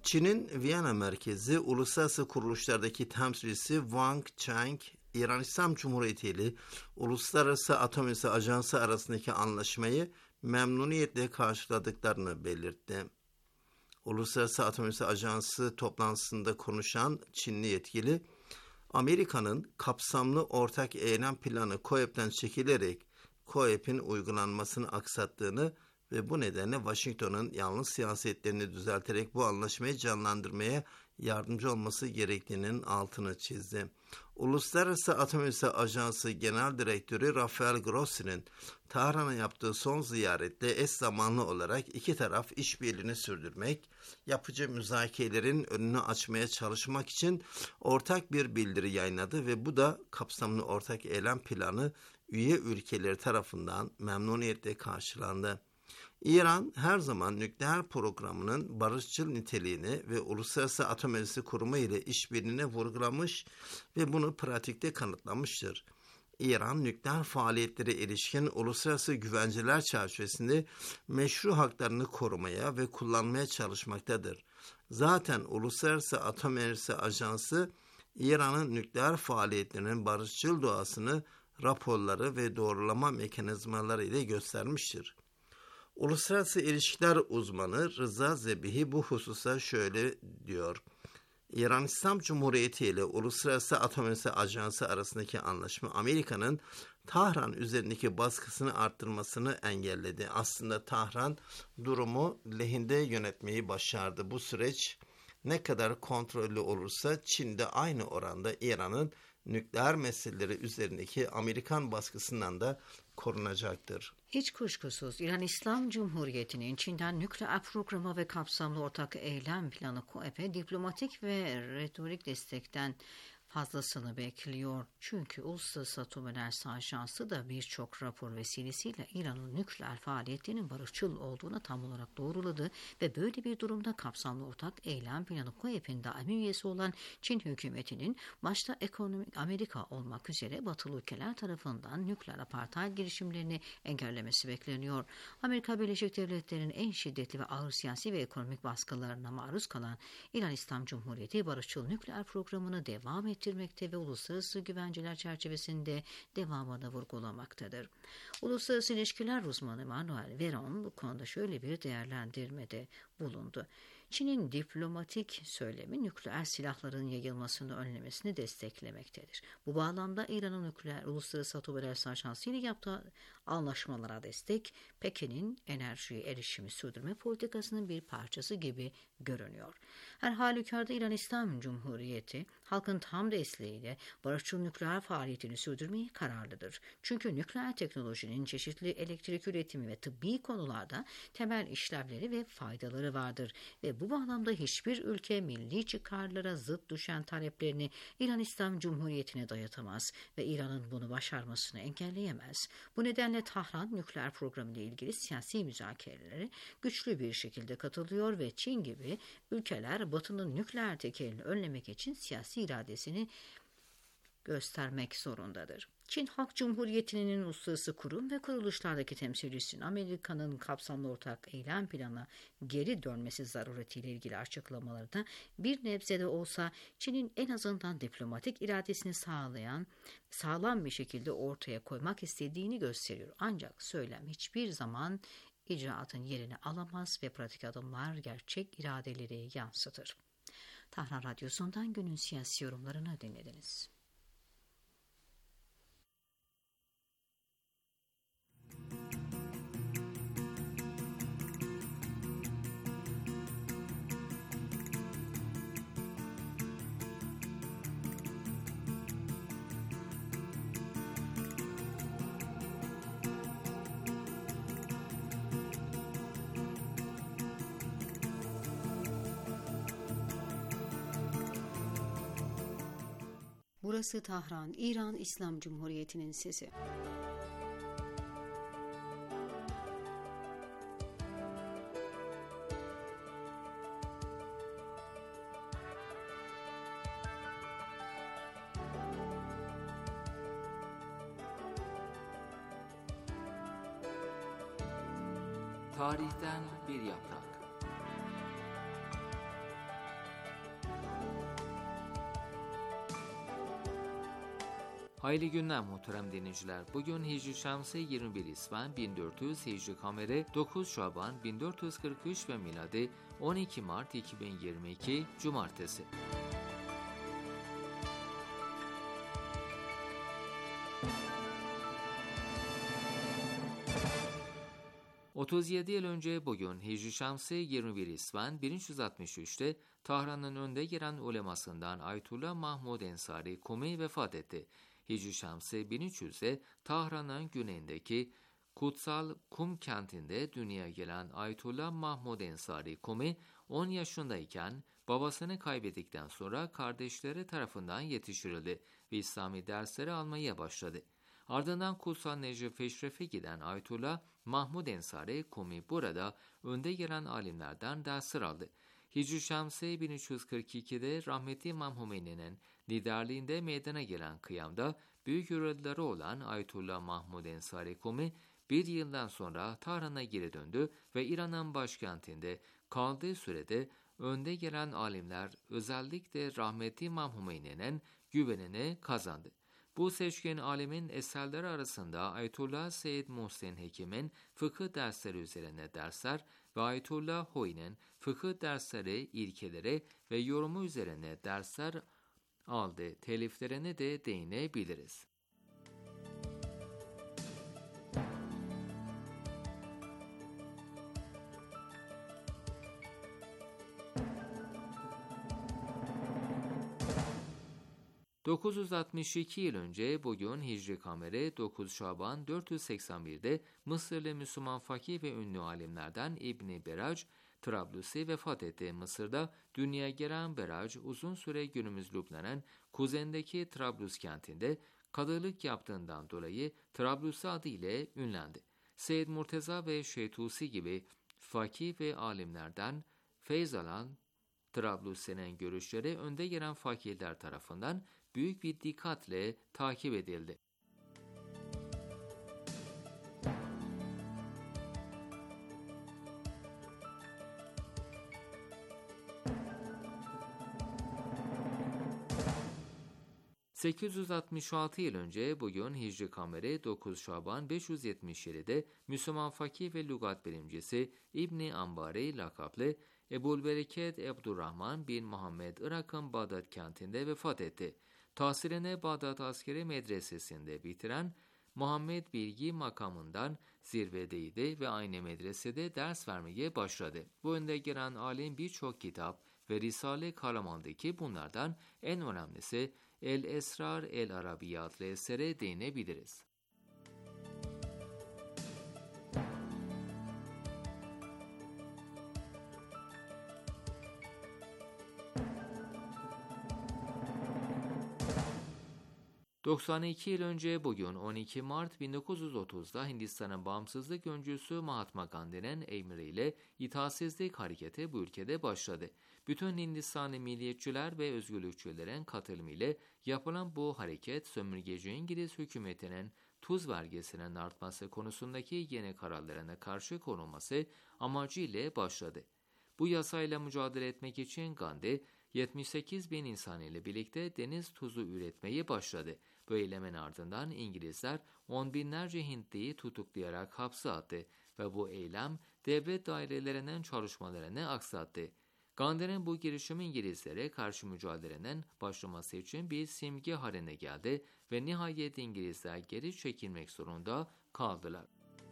Çin'in Viyana merkezi uluslararası kuruluşlardaki temsilcisi Wang Cheng, İran İslam Cumhuriyeti ile Uluslararası Atom Enerjisi Ajansı arasındaki anlaşmayı memnuniyetle karşıladıklarını belirtti. Uluslararası Atom Enerjisi Ajansı toplantısında konuşan Çinli yetkili, Amerika'nın kapsamlı ortak eylem planı COEP'ten çekilerek COEP'in uygulanmasını aksattığını ve bu nedenle Washington'un yanlış siyasetlerini düzelterek bu anlaşmayı canlandırmaya yardımcı olması gerektiğinin altını çizdi. Uluslararası Atom Enerjisi Ajansı Genel Direktörü Rafael Grossi'nin Tahran'a yaptığı son ziyaretle eş zamanlı olarak iki taraf işbirliğini sürdürmek, yapıcı müzakerelerin önünü açmaya çalışmak için ortak bir bildiri yayınladı ve bu da kapsamlı ortak eylem planı üye ülkeleri tarafından memnuniyetle karşılandı. İran her zaman nükleer programının barışçıl niteliğini ve Uluslararası Atom Enerjisi Kurumu ile işbirliğini vurgulamış ve bunu pratikte kanıtlamıştır. İran nükleer faaliyetlere ilişkin uluslararası güvenceler çerçevesinde meşru haklarını korumaya ve kullanmaya çalışmaktadır. Zaten Uluslararası Atom Enerjisi Ajansı İran'ın nükleer faaliyetlerinin barışçıl doğasını raporları ve doğrulama mekanizmaları ile göstermiştir. Uluslararası ilişkiler uzmanı Rıza Zebihi bu hususa şöyle diyor. İran İslam Cumhuriyeti ile Uluslararası Atom Enerjisi Ajansı arasındaki anlaşma Amerika'nın Tahran üzerindeki baskısını arttırmasını engelledi. Aslında Tahran durumu lehinde yönetmeyi başardı. Bu süreç ne kadar kontrollü olursa Çin de aynı oranda İran'ın nükleer meseleleri üzerindeki Amerikan baskısından da korunacaktır. Hiç kuşkusuz İran İslam Cumhuriyeti'nin Çin'den nükleer programı ve kapsamlı ortak eylem planı COEP'e diplomatik ve retorik destekten fazlasını bekliyor. Çünkü Uluslararası Atom Enerjisi Ajansı da birçok rapor vesilesiyle İran'ın nükleer faaliyetlerinin barışçıl olduğunu tam olarak doğruladı ve böyle bir durumda kapsamlı ortak eylem planı COEP'in daimi üyesi olan Çin hükümetinin başta ekonomik Amerika olmak üzere batılı ülkeler tarafından nükleer apartheid girişimlerini engellemesi bekleniyor. Amerika Birleşik Devletleri'nin en şiddetli ve ağır siyasi ve ekonomik baskılarına maruz kalan İran İslam Cumhuriyeti barışçıl nükleer programını devam ettirmekte ve uluslararası güvenceler çerçevesinde devamını vurgulamaktadır. Uluslararası ilişkiler uzmanı Manuel Veron bu konuda şöyle bir değerlendirmede bulundu. Çin'in diplomatik söylemi nükleer silahların yayılmasını önlemesini desteklemektedir. Bu bağlamda İran'ın nükleer Uluslararası Atom Enerjisi Ajansı ile yaptığı anlaşmalara destek, Pekin'in enerjiye erişimi sürdürme politikasının bir parçası gibi görünüyor. Her halükarda İran İslam Cumhuriyeti halkın tam desteğiyle barışçıl nükleer faaliyetini sürdürmeye kararlıdır. Çünkü nükleer teknolojinin çeşitli elektrik üretimi ve tıbbi konularda temel işlevleri ve faydaları vardır ve bu bağlamda hiçbir ülke milli çıkarlara zıt düşen taleplerini İran İslam Cumhuriyeti'ne dayatamaz ve İran'ın bunu başarmasını engelleyemez. Bu nedenle Tahran nükleer programı ile ilgili siyasi müzakerelere güçlü bir şekilde katılıyor ve Çin gibi ülkeler Batı'nın nükleer tekelini önlemek için siyasi iradesini göstermek zorundadır. Çin Halk Cumhuriyeti'nin uluslararası kurum ve kuruluşlardaki temsilcisinin Amerika'nın kapsamlı ortak eylem planına geri dönmesi zaruretiyle ilgili açıklamalarında bir nebze de olsa Çin'in en azından diplomatik iradesini sağlam bir şekilde ortaya koymak istediğini gösteriyor. Ancak söylem hiçbir zaman icraatın yerini alamaz ve pratik adımlar gerçek iradeleri yansıtır. Tahran Radyosu'ndan günün siyasi yorumlarını dinlediniz. Burası Tahran, İran İslam Cumhuriyeti'nin sesi. Tarihten bir yaprak. Hayırlı günler muhterem dinleyiciler. Bugün Hicri Şemsi 21 İsvan 1400, Hicri Kameri 9 Şaban 1443 ve miladi 12 Mart 2022 Cumartesi. ...37 yıl önce bugün Hicri Şemsi 21 İsvan 1363'te Tahran'ın önde gelen ulemasından Ayetullah Mahmud Ensari Kumi vefat etti. Hicri Şemsi 1300'de Tahran'ın güneyindeki Kutsal Kum kentinde dünyaya gelen Ayetullah Mahmud Ensari Kumi 10 yaşındayken babasını kaybettikten sonra kardeşleri tarafından yetiştirildi ve İslami dersleri almaya başladı. Ardından Kutsal Necip Eşref'e giden Ayetullah Mahmud Ensari Kumi burada önde gelen alimlerden dersler aldı. Hicri Şemsi 1342'de rahmetli İmam Hümeyni'nin liderliğinde meydana gelen kıyamda büyük yürüdüleri olan Ayetullah Mahmud Ensari Kumi bir yıldan sonra Tahran'a geri döndü ve İran'ın başkentinde kaldığı sürede önde gelen alimler özellikle rahmetli İmam Hümeyni'nin güvenini kazandı. Bu seçkin alimin eserleri arasında Ayetullah Seyyid Muhsin Hekim'in fıkıh dersleri üzerine dersler ve Ayetullah Hoy'nin fıkıh dersleri, ilkeleri ve yorumu üzerine dersler aldı. Teliflerine de değinebiliriz. ...962 yıl önce bugün Hicri Kameri 9 Şaban 481'de Mısırlı Müslüman fakih ve ünlü alimlerden İbn Berac, Trablusi vefat etti. Mısır'da dünyaya gelen Berac uzun süre günümüz Lübnan'ın kuzeyindeki Trablus kentinde kadılık yaptığından dolayı Trablusi adı ile ünlendi. Seyyid Murteza ve Şeytusi gibi fakih ve alimlerden feyz alan Trablusi'nin görüşleri önde gelen fakihler tarafından büyük bir dikkatle takip edildi. ...866 yıl önce bugün Hicri Kameri 9 Şaban 577'de Müslüman fakih ve lügat bilimcisi İbn-i Ambari lakaplı Ebu'l-Bereket Abdurrahman bin Muhammed Irak'ın Bağdat kentinde vefat etti. Tahsilini Bağdat Askeri Medresesi'nde bitiren Muhammed bilgi makamından zirvedeydi ve aynı medresede ders vermeye başladı. Bu önde gelen alim birçok kitap ve risale kalem aldı ki bunlardan en önemlisi El-Esrar El-Arabiye adlı esere değinebiliriz. ...92 yıl önce bugün 12 Mart 1930'da Hindistan'ın bağımsızlık öncüsü Mahatma Gandhi'nin emriyle itaatsizlik hareketi bu ülkede başladı. Bütün Hindistanlı milliyetçiler ve özgürlükçülerin katılımıyla yapılan bu hareket sömürgeci İngiliz hükümetinin tuz vergisinin artması konusundaki yeni kararlarına karşı konulması amacıyla başladı. Bu yasayla mücadele etmek için Gandhi 78 bin insan ile birlikte deniz tuzu üretmeyi başladı. Bu eylemin ardından İngilizler on binlerce Hintliyi tutuklayarak hapse attı ve bu eylem devlet dairelerinin çalışmalarını aksattı. Gandhi'nin bu girişimi İngilizlere karşı mücadelenin başlaması için bir simge haline geldi ve nihayet İngilizler geri çekilmek zorunda kaldılar.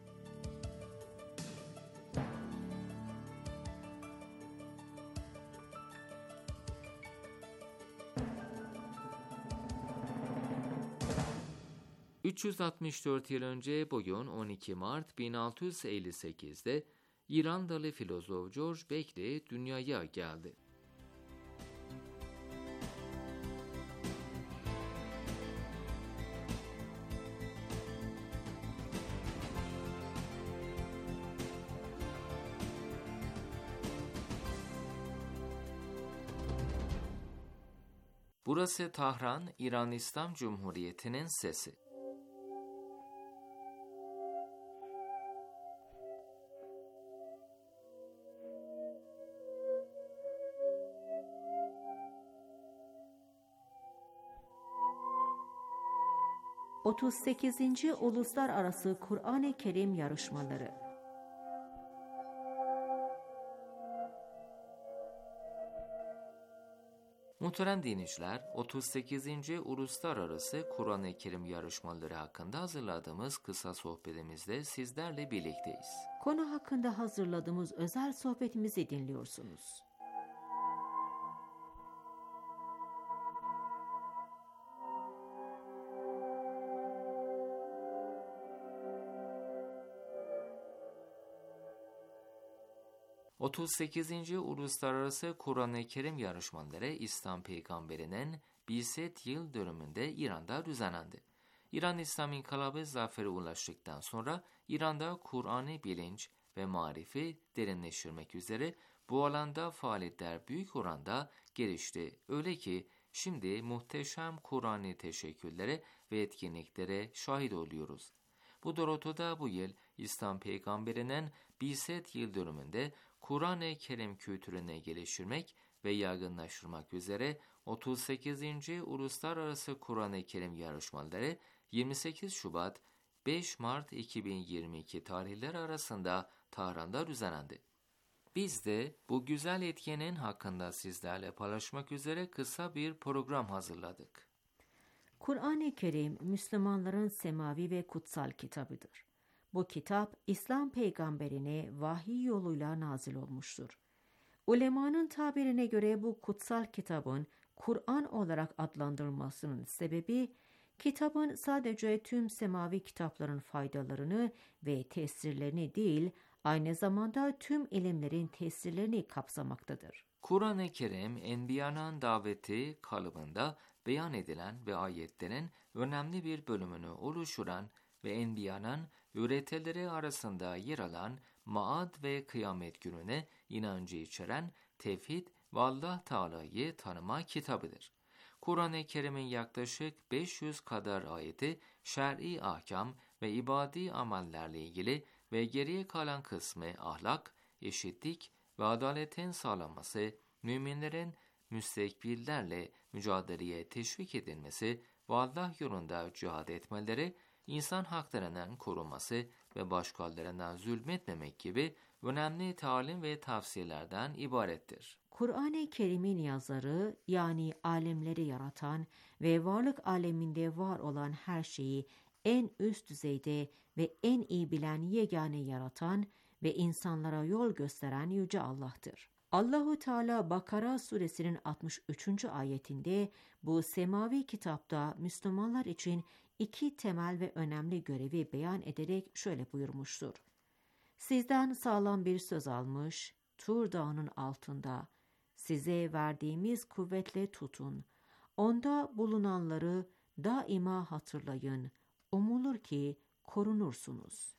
...364 yıl önce bugün 12 Mart 1658'de İranlı filozof George Beckley dünyaya geldi. Burası Tahran, İran İslam Cumhuriyeti'nin sesi. 38. Uluslararası Kur'an-ı Kerim Yarışmaları. Muhterem dinleyiciler, 38. Uluslararası Kur'an-ı Kerim Yarışmaları hakkında hazırladığımız kısa sohbetimizde sizlerle birlikteyiz. Konu hakkında hazırladığımız özel sohbetimizi dinliyorsunuz. ...38. Uluslararası Kur'an-ı Kerim Yarışmaları İslam Peygamberinin Bi'set yıl dönümünde İran'da düzenlendi. İran İslam İnkılabı zafere ulaştıktan sonra İran'da Kur'an'ı bilinç ve marifi derinleştirmek üzere bu alanda faaliyetler büyük oranda gelişti. Öyle ki şimdi muhteşem Kur'an'ı teşekkürlere ve etkinliklere şahit oluyoruz. Bu doğrultuda bu yıl İslam Peygamberinin Bi'set yıl dönümünde Kur'an-ı Kerim kültürüne geliştirmek ve yaygınlaştırmak üzere 38. Uluslararası Kur'an-ı Kerim Yarışmaları 28 Şubat 5 Mart 2022 tarihleri arasında Tahran'da düzenlendi. Biz de bu güzel etkinliğin hakkında sizlerle paylaşmak üzere kısa bir program hazırladık. Kur'an-ı Kerim, Müslümanların semavi ve kutsal kitabıdır. Bu kitap, İslam peygamberine vahiy yoluyla nazil olmuştur. Ulemanın tabirine göre bu kutsal kitabın Kur'an olarak adlandırılmasının sebebi, kitabın sadece tüm semavi kitapların faydalarını ve tesirlerini değil, aynı zamanda tüm ilimlerin tesirlerini kapsamaktadır. Kur'an-ı Kerim, Enbiya'nın daveti kalıbında beyan edilen ve ayetlerin önemli bir bölümünü oluşturan ve Enbiya'nın öğretileri arasında yer alan maad ve kıyamet gününe inancı içeren tevhid ve Allah Teala'yı tanıma kitabıdır. Kur'an-ı Kerim'in yaklaşık 500 kadar ayeti şer'i ahkam ve ibadi amellerle ilgili ve geriye kalan kısmı ahlak, eşitlik ve adaletin sağlanması, müminlerin müstekbirlerle mücadeleye teşvik edilmesi ve Allah yolunda cihad etmeleri, insan haklarının korunması ve başkalarına zulmetmemek gibi önemli talim ve tavsiyelerden ibarettir. Kur'an-ı Kerim'in yazarı, yani alemleri yaratan ve varlık aleminde var olan her şeyi en üst düzeyde ve en iyi bilen yegane yaratan ve insanlara yol gösteren Yüce Allah'tır. Allahu Teala Bakara suresinin 63. ayetinde bu semavi kitapta Müslümanlar için iki temel ve önemli görevi beyan ederek şöyle buyurmuştur. Sizden sağlam bir söz almış, Tur Dağı'nın altında, size verdiğimiz kuvvetle tutun, onda bulunanları daima hatırlayın, umulur ki korunursunuz.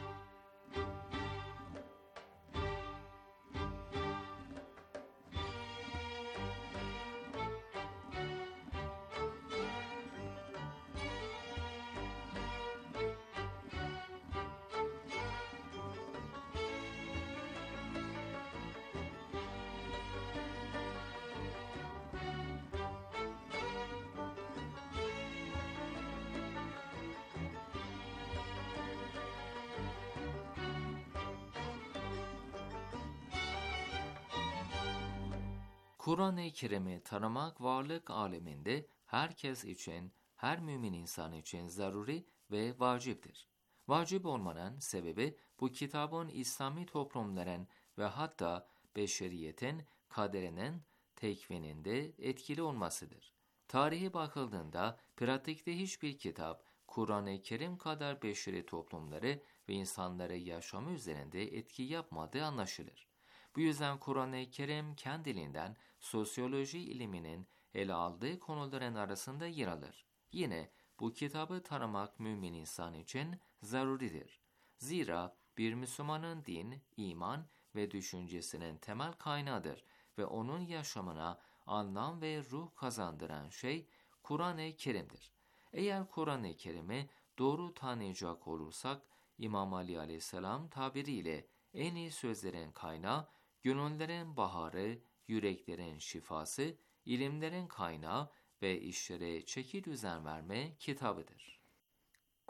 Kur'an-ı Kerim'i tanımak varlık aleminde herkes için, her mümin insan için zaruri ve vaciptir. Vacip olmanın sebebi bu kitabın İslami toplumların ve hatta beşeriyetin kaderinin tekvininde etkili olmasıdır. Tarihe bakıldığında pratikte hiçbir kitap Kur'an-ı Kerim kadar beşeri toplumları ve insanları yaşamı üzerinde etki yapmadığı anlaşılır. Bu yüzden Kur'an-ı Kerim kendiliğinden sosyoloji iliminin ele aldığı konuların arasında yer alır. Yine bu kitabı tanımak mümin insan için zaruridir. Zira bir Müslümanın din, iman ve düşüncesinin temel kaynağıdır ve onun yaşamına anlam ve ruh kazandıran şey Kur'an-ı Kerim'dir. Eğer Kur'an-ı Kerim'i doğru tanıyacak olursak, İmam Ali Aleyhisselam tabiriyle en iyi sözlerin kaynağı, gönüllerin baharı, yüreklerin şifası, ilimlerin kaynağı ve işlere çeki düzen verme kitabıdır.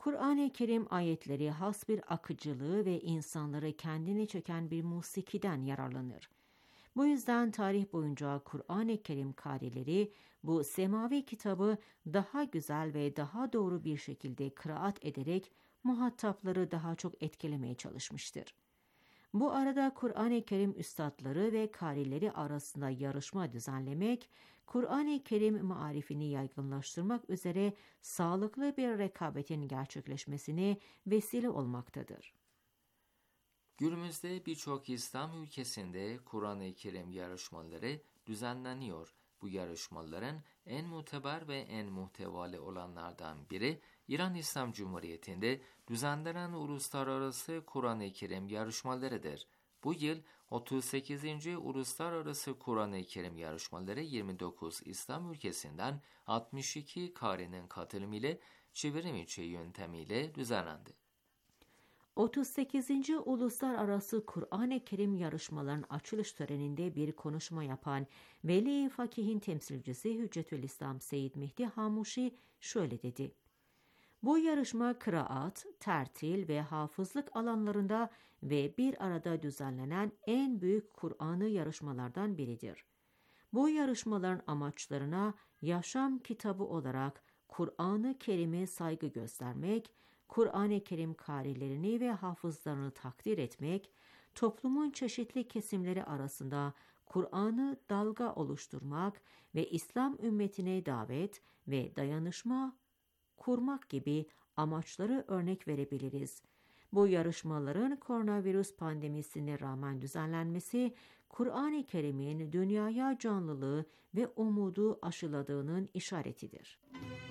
Kur'an-ı Kerim ayetleri has bir akıcılığı ve insanları kendine çeken bir musikiden yararlanır. Bu yüzden tarih boyunca Kur'an-ı Kerim karileri bu semavi kitabı daha güzel ve daha doğru bir şekilde kıraat ederek muhatapları daha çok etkilemeye çalışmıştır. Bu arada Kur'an-ı Kerim üstadları ve karileri arasında yarışma düzenlemek, Kur'an-ı Kerim marifini yaygınlaştırmak üzere sağlıklı bir rekabetin gerçekleşmesine vesile olmaktadır. Günümüzde birçok İslam ülkesinde Kur'an-ı Kerim yarışmaları düzenleniyor. Bu yarışmaların en muteber ve en muhtevalı olanlardan biri İran İslam Cumhuriyeti'nde düzenlenen uluslararası Kur'an-ı Kerim yarışmalarıdır. Bu yıl 38. Uluslararası Kur'an-ı Kerim yarışmaları 29 İslam ülkesinden 62 karinin katılımıyla çevrim içi yöntemiyle düzenlendi. 38. Uluslararası Kur'an-ı Kerim yarışmaların açılış töreninde bir konuşma yapan Veli Fakih'in temsilcisi Hüccetülislam Seyyid Mehdi Hamuşi şöyle dedi. Bu yarışma kıraat, tertil ve hafızlık alanlarında ve bir arada düzenlenen en büyük Kur'an'ı yarışmalardan biridir. Bu yarışmaların amaçlarına yaşam kitabı olarak Kur'an-ı Kerim'e saygı göstermek, Kur'an-ı Kerim karilerini ve hafızlarını takdir etmek, toplumun çeşitli kesimleri arasında Kur'an'ı dalga oluşturmak ve İslam ümmetine davet ve dayanışma kurmak gibi amaçları örnek verebiliriz. Bu yarışmaların koronavirüs pandemisine rağmen düzenlenmesi, Kur'an-ı Kerim'in dünyaya canlılığı ve umudu aşıladığının işaretidir.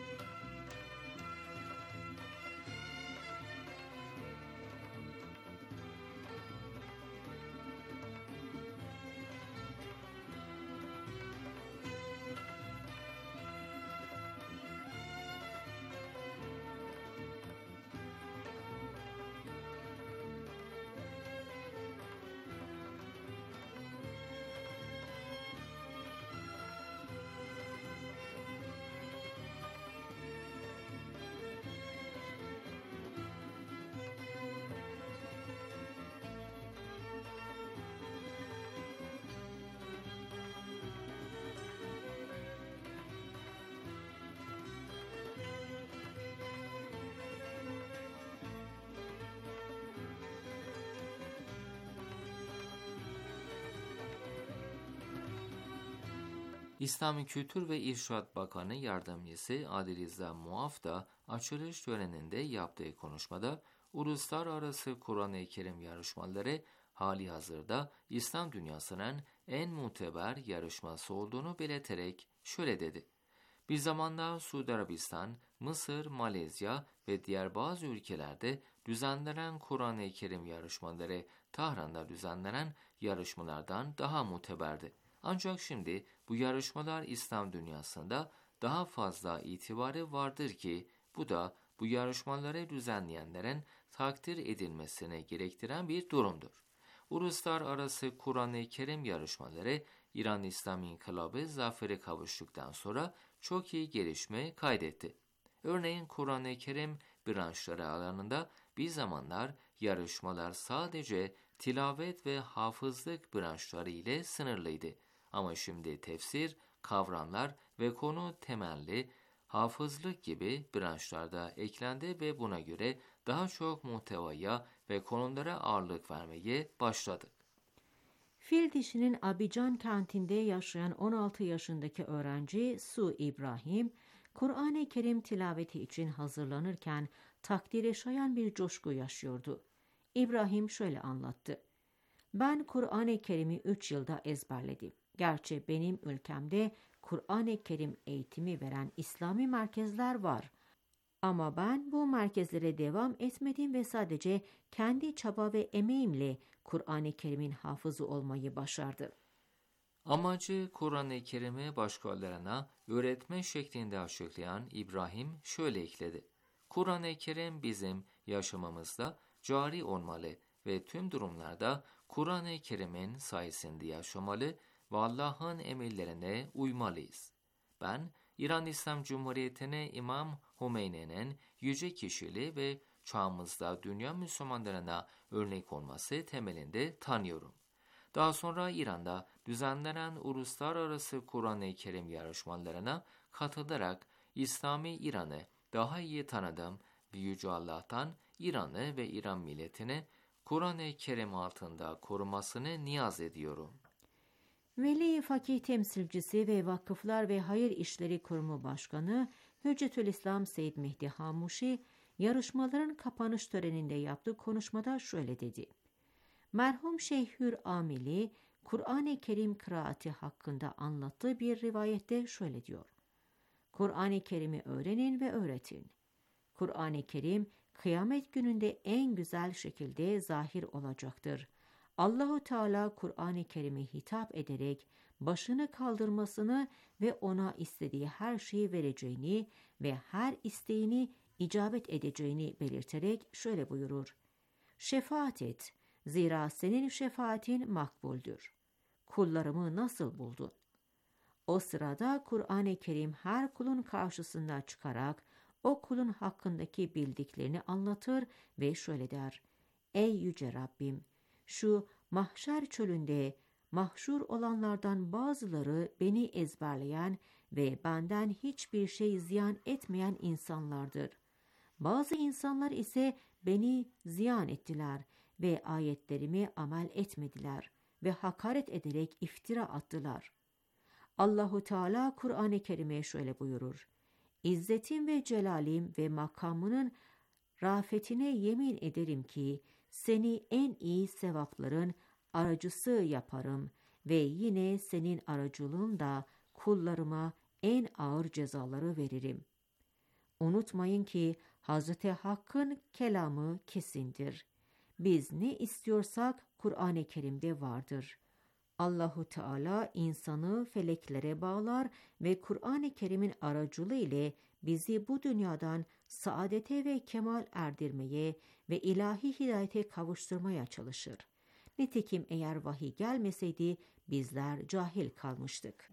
İslami Kültür ve İrşad Bakanı Yardımcısı Adil İzzet Muaf da açılış töreninde yaptığı konuşmada uluslararası Kur'an-ı Kerim yarışmaları hali hazırda İslam dünyasının en muteber yarışması olduğunu belirterek şöyle dedi. Bir zamanlar Suudi Arabistan, Mısır, Malezya ve diğer bazı ülkelerde düzenlenen Kur'an-ı Kerim yarışmaları Tahran'da düzenlenen yarışmalardan daha muteberdi. Ancak şimdi bu yarışmalar İslam dünyasında daha fazla itibarı vardır ki bu da bu yarışmaları düzenleyenlerin takdir edilmesine gerektiren bir durumdur. Uluslararası Kur'an-ı Kerim yarışmaları İran İslam İnkılabı zafere kavuştuktan sonra çok iyi gelişme kaydetti. Örneğin Kur'an-ı Kerim branşları alanında bir zamanlar yarışmalar sadece tilavet ve hafızlık branşları ile sınırlıydı. Ama şimdi tefsir, kavramlar ve konu temelli hafızlık gibi branşlarda eklendi ve buna göre daha çok muhtevaya ve konulara ağırlık vermeye başladı. Fil dişinin Abidjan kentinde yaşayan 16 yaşındaki öğrenci Su İbrahim, Kur'an-ı Kerim tilaveti için hazırlanırken takdire şayan bir coşku yaşıyordu. İbrahim şöyle anlattı. Ben Kur'an-ı Kerim'i 3 yılda ezberledim. Gerçi benim ülkemde Kur'an-ı Kerim eğitimi veren İslami merkezler var. Ama ben bu merkezlere devam etmedim ve sadece kendi çaba ve emeğimle Kur'an-ı Kerim'in hafızı olmayı başardım. Amacı Kur'an-ı Kerim'i başkalarına öğretme şeklinde açıklayan İbrahim şöyle ekledi. Kur'an-ı Kerim bizim yaşamımızda cari olmalı ve tüm durumlarda Kur'an-ı Kerim'in sayesinde yaşamalı ve Allah'ın emirlerine uymalıyız. Ben İran İslam Cumhuriyeti'ne İmam Hümeyni'nin yüce kişiliği ve çağımızda dünya Müslümanlarına örnek olması temelinde tanıyorum. Daha sonra İran'da düzenlenen uluslararası Kur'an-ı Kerim yarışmalarına katılarak İslami İran'ı daha iyi tanıdım ve Yüce Allah'tan İran'ı ve İran milletini Kur'an-ı Kerim altında korumasını niyaz ediyorum. Veli Fakih Temsilcisi ve Vakıflar ve Hayır İşleri Kurumu Başkanı Hüccetülislam Seyyid Mehdi Hamuşi, yarışmaların kapanış töreninde yaptığı konuşmada şöyle dedi. Merhum Şeyh Hür Amili, Kur'an-ı Kerim kıraati hakkında anlattığı bir rivayette şöyle diyor. Kur'an-ı Kerim'i öğrenin ve öğretin. Kur'an-ı Kerim, kıyamet gününde en güzel şekilde zahir olacaktır. Allahu Teala Kur'an-ı Kerim'e hitap ederek başını kaldırmasını ve ona istediği her şeyi vereceğini ve her isteğini icabet edeceğini belirterek şöyle buyurur. Şefaat et, zira senin şefaatin makbuldür. Kullarımı nasıl buldun? O sırada Kur'an-ı Kerim her kulun karşısına çıkarak o kulun hakkındaki bildiklerini anlatır ve şöyle der. Ey yüce Rabbim! Şu mahşer çölünde mahşur olanlardan bazıları beni ezberleyen ve benden hiçbir şey ziyan etmeyen insanlardır. Bazı insanlar ise beni ziyan ettiler ve ayetlerimi amel etmediler ve hakaret ederek iftira attılar. Allahu Teala Kur'an-ı Kerim'e şöyle buyurur. İzzetim ve celalim ve makamının rafetine yemin ederim ki seni en iyi sevapların aracısı yaparım ve yine senin aracılığında kullarıma en ağır cezaları veririm. Unutmayın ki Hazreti Hakk'ın kelamı kesindir. Biz ne istiyorsak Kur'an-ı Kerim'de vardır. Allahu Teala insanı feleklere bağlar ve Kur'an-ı Kerim'in aracılığı ile bizi bu dünyadan saadete ve kemal erdirmeye ve ilahi hidayete kavuşturmaya çalışır. Nitekim eğer vahiy gelmeseydi bizler cahil kalmıştık.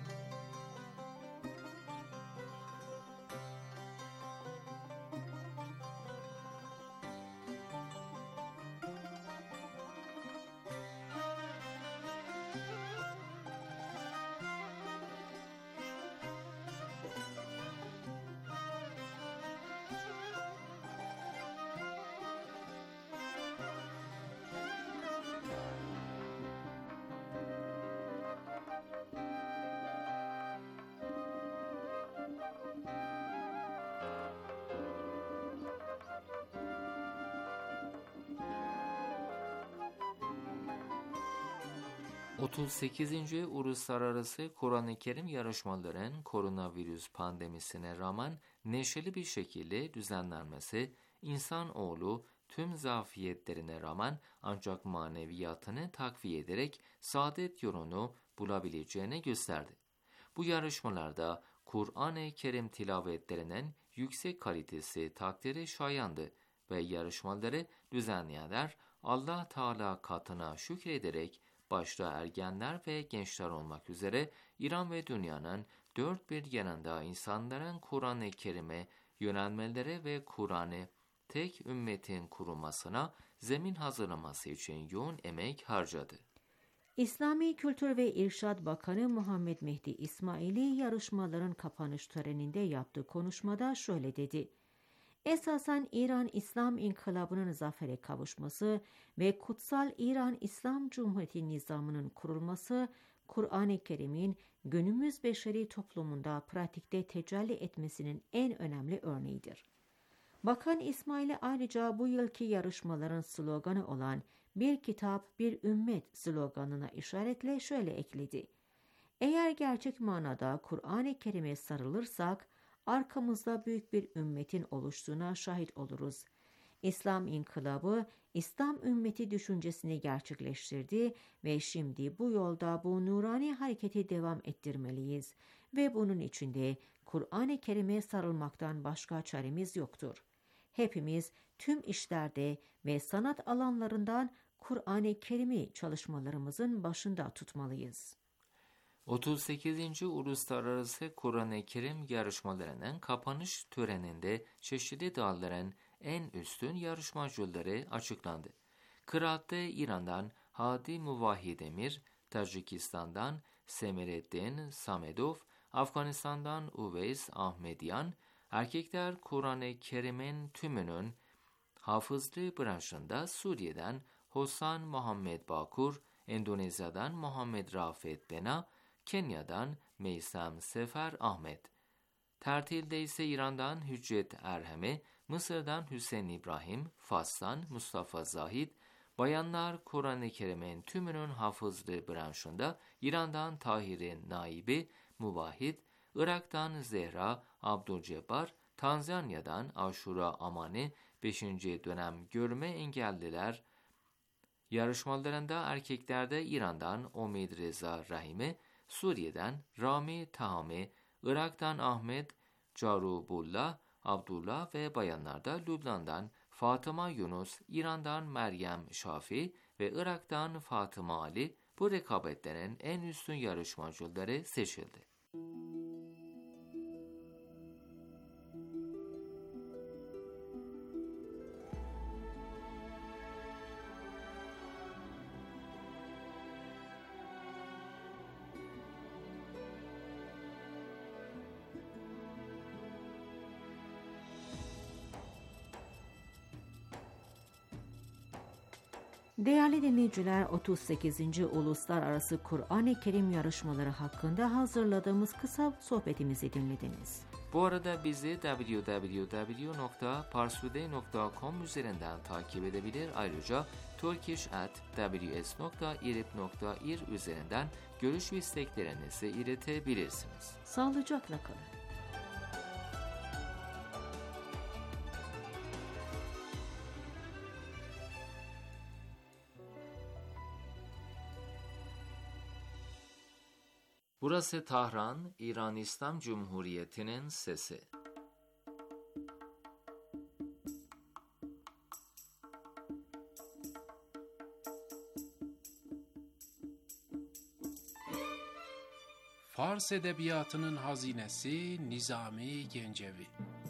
38. Uluslararası Kur'an-ı Kerim yarışmaların koronavirüs pandemisine rağmen neşeli bir şekilde düzenlenmesi, insanoğlu tüm zafiyetlerine rağmen ancak maneviyatını takviye ederek saadet yolunu bulabileceğini gösterdi. Bu yarışmalarda Kur'an-ı Kerim tilavetlerinin yüksek kalitesi takdiri şayandı ve yarışmaları düzenleyenler Allah Teala katına şükrederek başta ergenler ve gençler olmak üzere İran ve dünyanın dört bir yanında insanların Kur'an-ı Kerim'e yönelmeleri ve Kur'an'ı tek ümmetin kurulmasına zemin hazırlaması için yoğun emek harcadı. İslami Kültür ve İrşad Bakanı Muhammed Mehdi İsmaili yarışmaların kapanış töreninde yaptığı konuşmada şöyle dedi. Esasen İran İslam İnkılabı'nın zafere kavuşması ve kutsal İran İslam Cumhuriyeti nizamının kurulması, Kur'an-ı Kerim'in günümüz beşeri toplumunda pratikte tecelli etmesinin en önemli örneğidir. Bakan İsmail'i ayrıca bu yılki yarışmaların sloganı olan "Bir kitap, bir ümmet" sloganına işaretle şöyle ekledi. Eğer gerçek manada Kur'an-ı Kerim'e sarılırsak, arkamızda büyük bir ümmetin oluştuğuna şahit oluruz. İslam İnkılabı, İslam ümmeti düşüncesini gerçekleştirdi ve şimdi bu yolda bu nurani hareketi devam ettirmeliyiz ve bunun için de Kur'an-ı Kerim'e sarılmaktan başka çaremiz yoktur. Hepimiz tüm işlerde ve sanat alanlarından Kur'an-ı Kerim'i çalışmalarımızın başında tutmalıyız. 38. Uluslararası Kur'an-ı Kerim yarışmalarının kapanış töreninde çeşitli dalların en üstün yarışmacıları açıklandı. Kıraatte İran'dan Hadi Muvahhid Emir, Tacikistan'dan Semereddin Samedov, Afganistan'dan Uveys Ahmedyan, erkekler Kur'an-ı Kerim'in tümünün hafızlığı branşında Suriye'den Hosan Muhammed Bakur, Endonezya'dan Muhammed Rafet Bena, Kenya'dan Meysem Sefer Ahmet. Tertilde ise İran'dan Hüccet Erheme, Mısır'dan Hüseyin İbrahim, Fas'tan Mustafa Zahid, bayanlar Kur'an-ı Kerim'in tümünün hafızlığı branşında İran'dan Tahire Naibi, Muvahhid, Irak'tan Zehra Abdülcebbar, Tanzanya'dan Aşura Amani, 5. dönem görme engelliler yarışmalarında erkeklerde İran'dan Omid Reza Rahimi, Suriye'den Rami Tahami, Irak'tan Ahmet Carubullah Abdullah ve bayanlarda Lübnan'dan Fatıma Yunus, İran'dan Meryem Şafi ve Irak'tan Fatıma Ali bu rekabetlerin en üstün yarışmacıları seçildi. Değerli dinleyiciler, 38. Uluslararası Kur'an-ı Kerim yarışmaları hakkında hazırladığımız kısa sohbetimizi dinlediniz. Bu arada bizi www.parsuday.com üzerinden takip edebilir. Ayrıca turkish@ws.irib.ir üzerinden görüş ve isteklerinizi iletebilirsiniz. Sağlıcakla kalın. Burası Tahran, İran İslam Cumhuriyeti'nin sesi. Fars edebiyatının hazinesi Nizami Gencevi.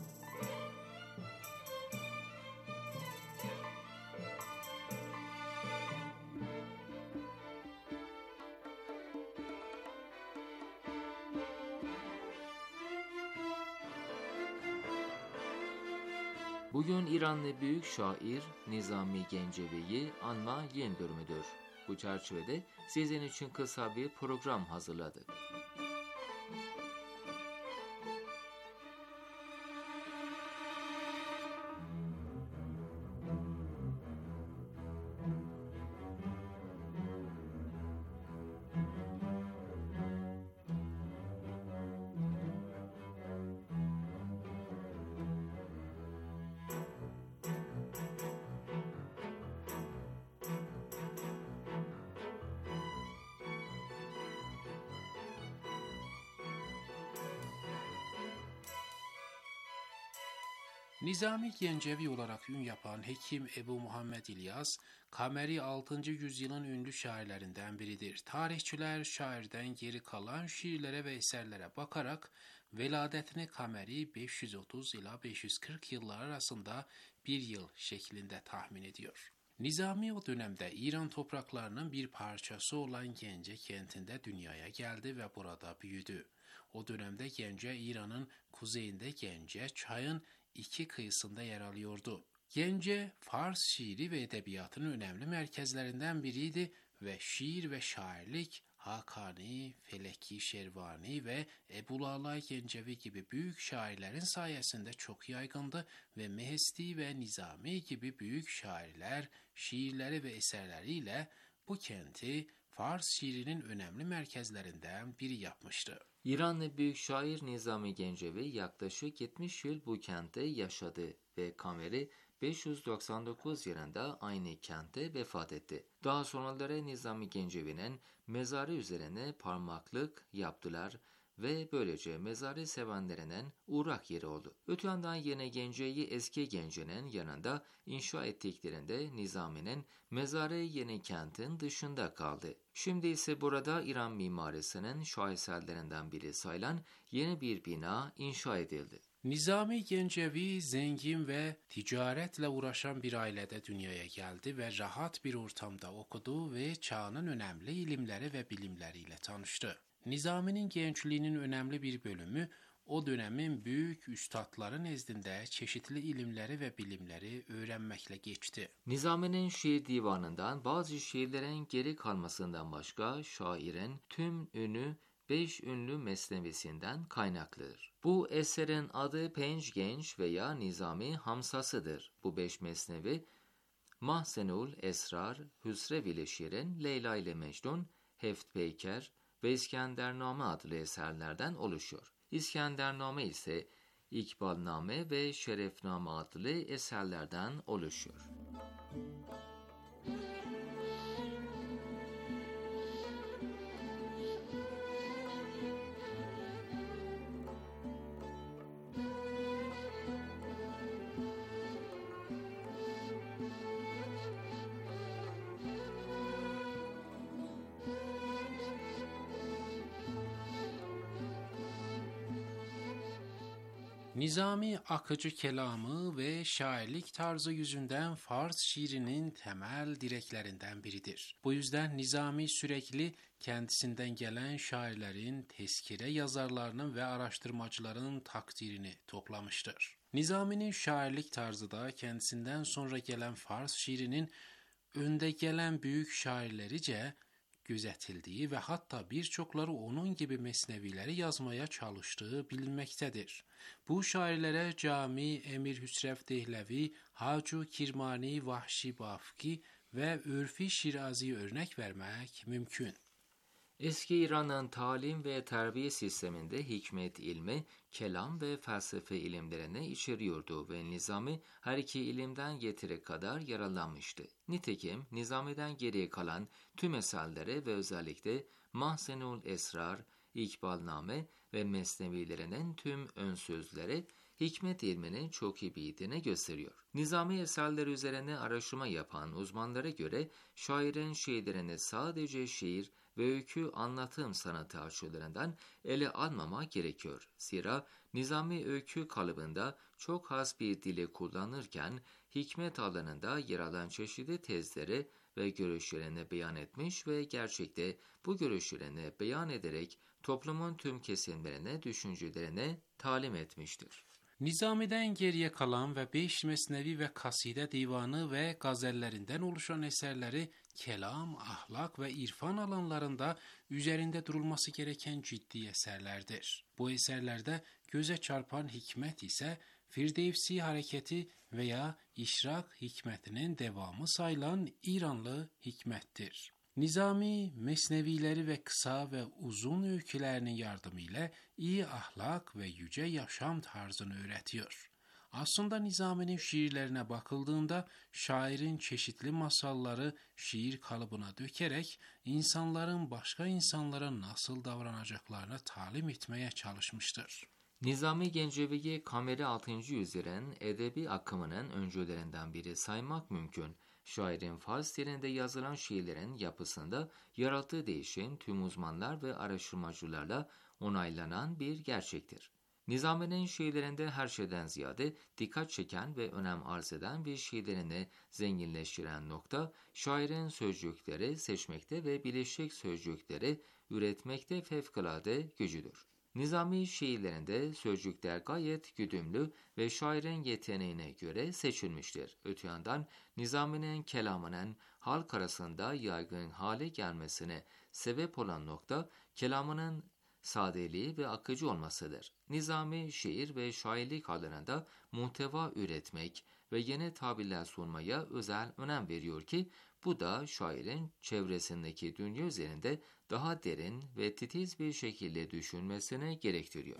Bugün İranlı büyük şair Nizami Gencevi'yi anma yıl dönümüdür. Bu çerçevede sizin için kısa bir program hazırladık. Nizami Gencevi olarak ün yapan Hekim Ebu Muhammed İlyas, Kameri 6. yüzyılın ünlü şairlerinden biridir. Tarihçiler şairden geri kalan şiirlere ve eserlere bakarak veladetini Kameri 530 ila 540 yıllar arasında bir yıl şeklinde tahmin ediyor. Nizami o dönemde İran topraklarının bir parçası olan Gence kentinde dünyaya geldi ve burada büyüdü. O dönemde Gence, İran'ın kuzeyinde Gence, çayın iki kıyısında yer alıyordu. Gence, Fars şiiri ve edebiyatının önemli merkezlerinden biriydi ve şiir ve şairlik Hakani, Feleki Şervani ve Ebu'l-Ala Gencevi gibi büyük şairlerin sayesinde çok yaygındı ve Mehesti ve Nizami gibi büyük şairler şiirleri ve eserleriyle bu kenti Fars şiirinin önemli merkezlerinden biri yapmıştı. İranlı büyük şair Nizami Gencevi yaklaşık 70 yıl bu kentte yaşadı ve Kameri 599 yılında aynı kentte vefat etti. Daha sonraları Nizami Gencevi'nin mezarı üzerine parmaklık yaptılar ve böylece mezarı sevenlerinin uğrak yeri oldu. Öte yandan yine Gence'yi eski Gence'nin yanında inşa ettiklerinde Nizami'nin mezarı yeni kentin dışında kaldı. Şimdi ise burada İran mimarisinin şaheserlerinden biri sayılan yeni bir bina inşa edildi. Nizami Gencevi zengin ve ticaretle uğraşan bir ailede dünyaya geldi ve rahat bir ortamda okudu ve çağının önemli ilimleri ve bilimleriyle tanıştı. Nizami'nin gençliğinin önemli bir bölümü o dönemin büyük üstadları nezdinde çeşitli ilimleri ve bilimleri öğrenmekle geçti. Nizami'nin şiir divanından bazı şiirlerin geri kalmasından başka şairin tüm ünü 5 ünlü mesnevisinden kaynaklıdır. Bu eserin adı Penç Genç veya Nizami Hamsası'dır. Bu 5 mesnevi Mahzenul Esrar, Hüsrev-i Şirin, Leyla ile Mecnun, Heft Peyker ve İskendername adlı eserlerden oluşuyor. İskendername ise İkbalname ve Şerefname adlı eserlerden oluşuyor. Nizami akıcı kelamı ve şairlik tarzı yüzünden Fars şiirinin temel direklerinden biridir. Bu yüzden Nizami sürekli kendisinden gelen şairlerin, tezkire yazarlarının ve araştırmacıların takdirini toplamıştır. Nizami'nin şairlik tarzı da kendisinden sonra gelen Fars şiirinin önde gelen büyük şairlerice gözetildiği ve hatta birçokları onun gibi mesnevileri yazmaya çalıştığı bilinmektedir. Bu şairlere Cami, Emir Hüsrev Dehlevi, Hacu Kirmani, Vahşi Bafki ve Ürfi Şirazi örnek vermek mümkün. Eski İran'ın talim ve terbiye sisteminde hikmet ilmi, kelam ve felsefe ilimlerini içeriyordu ve Nizami her iki ilimden yeteri kadar yararlanmıştı. Nitekim Nizami'den geriye kalan tüm eserleri ve özellikle Mahzenul Esrar, İkbalname ve mesnevilerinin tüm ön sözleri hikmet ilmini çok iyi bildiğini gösteriyor. Nizami eserleri üzerine araştırma yapan uzmanlara göre şairin şiirlerini sadece şiir ve öykü anlatım sanatı açılarından ele almama gerekiyor. Zira Nizami öykü kalıbında çok has bir dili kullanırken hikmet alanında yer alan çeşitli tezleri ve görüşlerini beyan etmiş ve gerçekte bu görüşlerini beyan ederek toplumun tüm kesimlerine düşüncelerini talim etmiştir. Nizami'den geriye kalan ve 5 mesnevi ve kaside divanı ve gazellerinden oluşan eserleri kelam, ahlak ve irfan alanlarında üzerinde durulması gereken ciddi eserlerdir. Bu eserlerde göze çarpan hikmet ise Firdevsi hareketi veya işrak hikmetinin devamı sayılan İranlı hikmettir. Nizami, mesnevileri ve kısa ve uzun öykülerinin yardımıyla iyi ahlak ve yüce yaşam tarzını öğretiyor. Aslında Nizami'nin şiirlerine bakıldığında şairin çeşitli masalları şiir kalıbına dökerek insanların başka insanlara nasıl davranacaklarına talim etmeye çalışmıştır. Nizami Gencevi'yi Kameri 6. yüzyılın edebi akımının öncülerinden biri saymak mümkün. Şairin Fars dilinde yazılan şiirlerin yapısında yarattığı değişim tüm uzmanlar ve araştırmacılarla onaylanan bir gerçektir. Nizami'nin şiirlerinde her şeyden ziyade dikkat çeken ve önem arz eden bir şiirlerini zenginleştiren nokta, şairin sözcükleri seçmekte ve bileşik sözcükleri üretmekte fevkalade gücüdür. Nizami şiirlerinde sözcükler gayet güdümlü ve şairin yeteneğine göre seçilmiştir. Öte yandan Nizami'nin kelamının halk arasında yaygın hale gelmesine sebep olan nokta kelamının sadeliği ve akıcı olmasıdır. Nizami şiir ve şairlik alanında muhteva üretmek ve yeni tabirler sunmaya özel önem veriyor ki bu da şairin çevresindeki dünya üzerinde daha derin ve titiz bir şekilde düşünmesini gerektiriyor.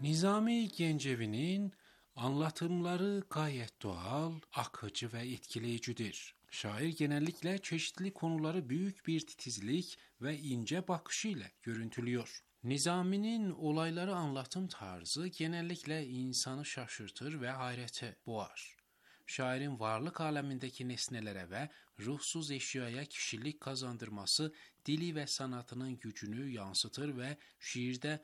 Nizami Gencevi'nin anlatımları gayet doğal, akıcı ve etkileyicidir. Şair genellikle çeşitli konuları büyük bir titizlik ve ince bakışıyla görüntülüyor. Nizami'nin olayları anlatım tarzı genellikle insanı şaşırtır ve hayrete boğar. Şairin varlık alemindeki nesnelere ve ruhsuz eşyaya kişilik kazandırması dili ve sanatının gücünü yansıtır ve şiirde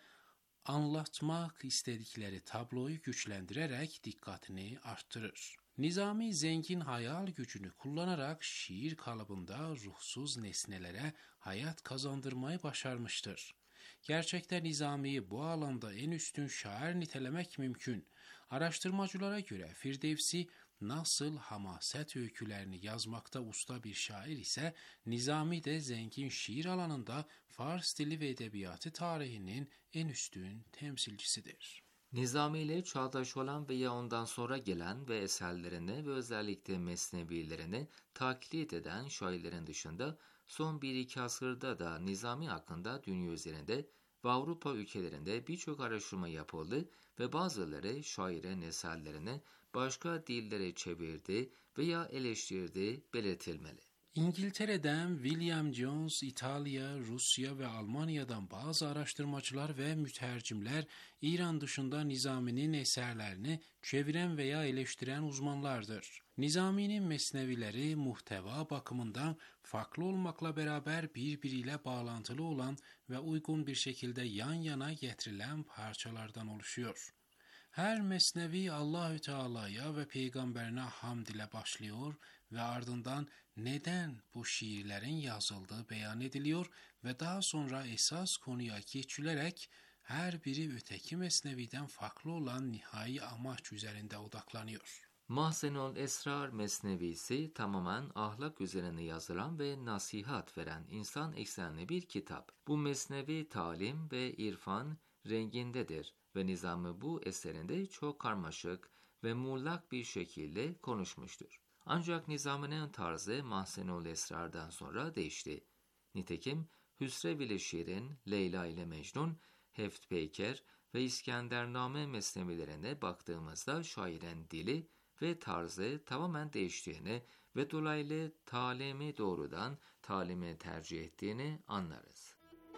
anlatmak istedikleri tabloyu güçlendirerek dikkatini arttırır. Nizami zengin hayal gücünü kullanarak şiir kalıbında ruhsuz nesnelere hayat kazandırmayı başarmıştır. Gerçekten Nizami'yi bu alanda en üstün şair nitelemek mümkün. Araştırmacılara göre Firdevsi nasıl hamaset öykülerini yazmakta usta bir şair ise Nizami de zengin şiir alanında Fars dili ve edebiyatı tarihinin en üstün temsilcisidir. Nizami ile çağdaş olan veya ondan sonra gelen ve eserlerine ve özellikle mesnevilerine taklit eden şairlerin dışında son 1-2 asırda da Nizami hakkında dünya üzerinde ve Avrupa ülkelerinde birçok araştırma yapıldı ve bazıları şairin eserlerini başka dillere çevirdi veya eleştirdi belirtilmeli. İngiltere'den William Jones, İtalya, Rusya ve Almanya'dan bazı araştırmacılar ve mütercimler İran dışında Nizami'nin eserlerini çeviren veya eleştiren uzmanlardır. Nizami'nin mesnevileri muhteva bakımından farklı olmakla beraber birbiriyle bağlantılı olan ve uygun bir şekilde yan yana getirilen parçalardan oluşuyor. Her mesnevi Allahü Teala'ya ve peygamberine hamd ile başlıyor ve ardından neden bu şiirlerin yazıldığı beyan ediliyor ve daha sonra esas konuya geçilerek her biri öteki mesneviden farklı olan nihai amaç üzerinde odaklanıyor. Mahzenül Esrar mesnevisi tamamen ahlak üzerine yazılan ve nasihat veren insan eksenli bir kitap. Bu mesnevi talim ve irfan rengindedir ve Nizami bu eserinde çok karmaşık ve muğlak bir şekilde konuşmuştur. Ancak Nizami'nin tarzı Mahzenül Esrar'dan sonra değişti. Nitekim Hüsrev ile Şirin, Leyla ile Mecnun, Heft Peyker ve İskendername mesnevilerine baktığımızda şairin dili ve tarzı tamamen değiştiğini ve dolaylı talimi doğrudan talime tercih ettiğini anlarız.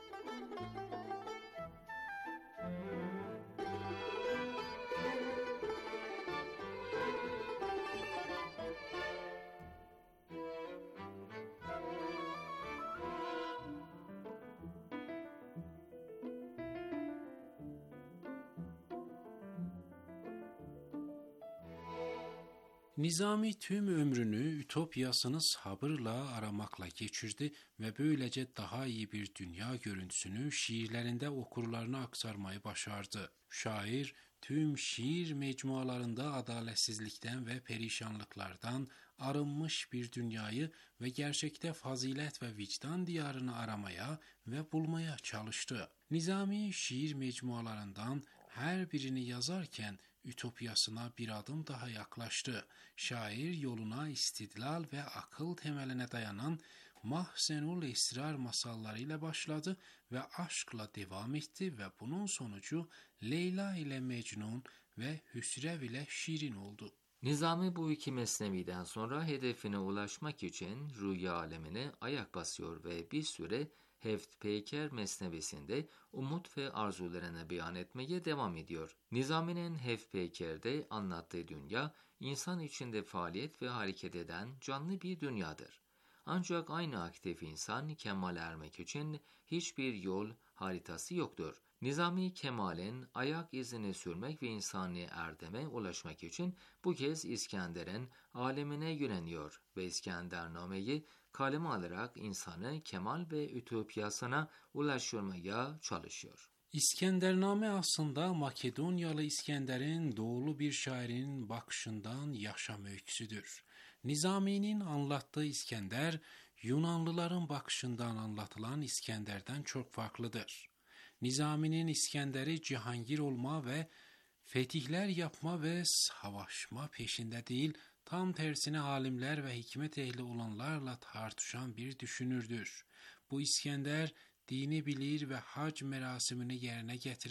Nizami tüm ömrünü ütopyasını sabırla aramakla geçirdi ve böylece daha iyi bir dünya görüntüsünü şiirlerinde okurlarına aktarmayı başardı. Şair tüm şiir mecmualarında adaletsizlikten ve perişanlıklardan arınmış bir dünyayı ve gerçekte fazilet ve vicdan diyarını aramaya ve bulmaya çalıştı. Nizami şiir mecmualarından her birini yazarken ütopyasına bir adım daha yaklaştı. Şair yoluna istidlal ve akıl temeline dayanan Mahzenül Esrar masallarıyla başladı ve aşkla devam etti ve bunun sonucu Leyla ile Mecnun ve Hüsrev ile Şirin oldu. Nizami bu iki mesneviden sonra hedefine ulaşmak için rüya alemine ayak basıyor ve bir süre Heft Peyker mesnevisinde umut ve arzularını beyan etmeye devam ediyor. Nizami'nin Heft Peyker'de anlattığı dünya, insan içinde faaliyet ve hareket eden canlı bir dünyadır. Ancak aynı aktif insan kemale ermek için hiçbir yol haritası yoktur. Nizami Kemal'in ayak izini sürmek ve insani erdeme ulaşmak için bu kez İskender'in alemine yöneliyor ve İskendername'yi kaleme alarak insanı kemal ve ütopyasına ulaştırmaya çalışıyor. İskendername aslında Makedonyalı İskender'in doğulu bir şairin bakışından yaşam öyküsüdür. Nizami'nin anlattığı İskender, Yunanlıların bakışından anlatılan İskender'den çok farklıdır. Nizami'nin İskender'i cihangir olma ve fetihler yapma ve savaşma peşinde değil, tam tersine alimler ve hikmet ehli olanlarla tartışan bir düşünürdür. Bu İskender dini bilir ve hac merasimini yerine getirir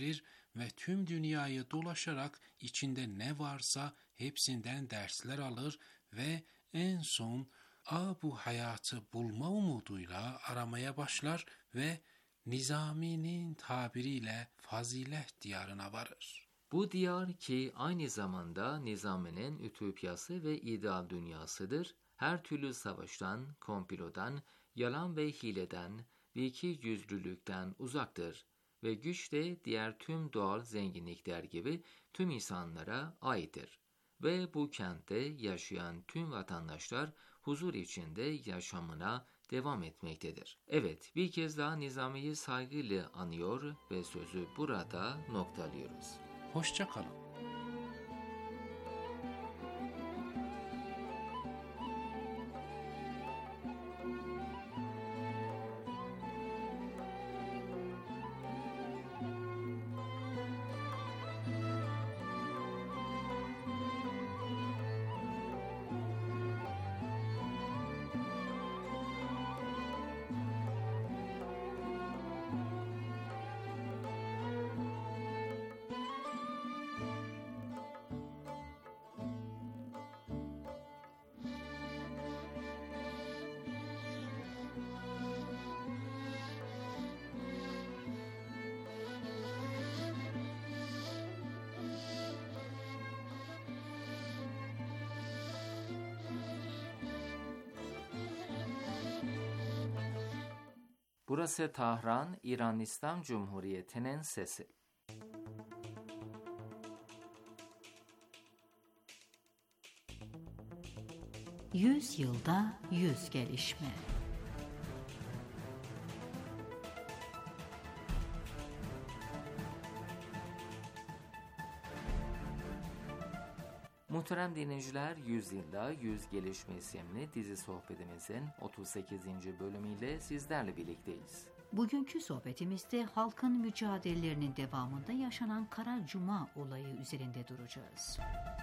ve tüm dünyayı dolaşarak içinde ne varsa hepsinden dersler alır ve en son bu hayatı bulma umuduyla aramaya başlar ve Nizami'nin tabiriyle fazilet diyarına varır. Bu diyar ki aynı zamanda Nizami'nin ütopyası ve ideal dünyasıdır, her türlü savaştan, komplodan, yalan ve hileden ve ikiyüzlülükten uzaktır ve güç de diğer tüm doğal zenginlikler gibi tüm insanlara aittir. Ve bu kentte yaşayan tüm vatandaşlar huzur içinde yaşamına devam etmektedir. Evet, bir kez daha Nizami'yi saygıyla anıyor ve sözü burada noktalıyoruz. Hoşça kalın. Burası Tahran, İran İslam Cumhuriyeti'nin sesi. Yüz yılda 100 gelişme. Muhterem dinleyiciler, 100 yılda 100 gelişme isimli dizi sohbetimizin 38. bölümüyle sizlerle birlikteyiz. Bugünkü sohbetimizde halkın mücadelelerinin devamında yaşanan Kara Cuma olayı üzerinde duracağız.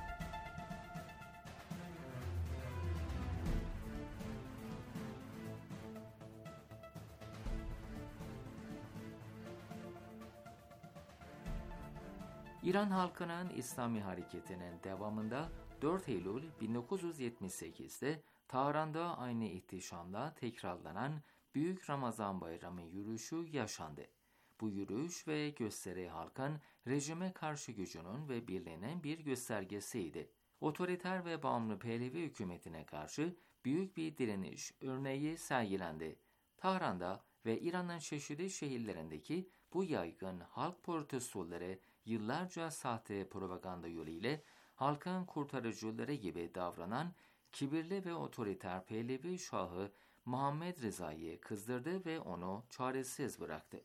İran halkının İslami hareketinin devamında 4 Eylül 1978'de Tahran'da aynı ihtişamla tekrarlanan Büyük Ramazan Bayramı yürüyüşü yaşandı. Bu yürüyüş ve gösteri halkın rejime karşı gücünün ve birliğinin bir göstergesiydi. Otoriter ve bağımlı Pehlevi hükümetine karşı büyük bir direniş örneği sergilendi. Tahran'da ve İran'ın çeşitli şehirlerindeki bu yaygın halk protestoları yıllarca sahte propaganda yoluyla halkın kurtarıcıları gibi davranan kibirli ve otoriter Pehlevi Şahı Muhammed Reza'yı kızdırdı ve onu çaresiz bıraktı.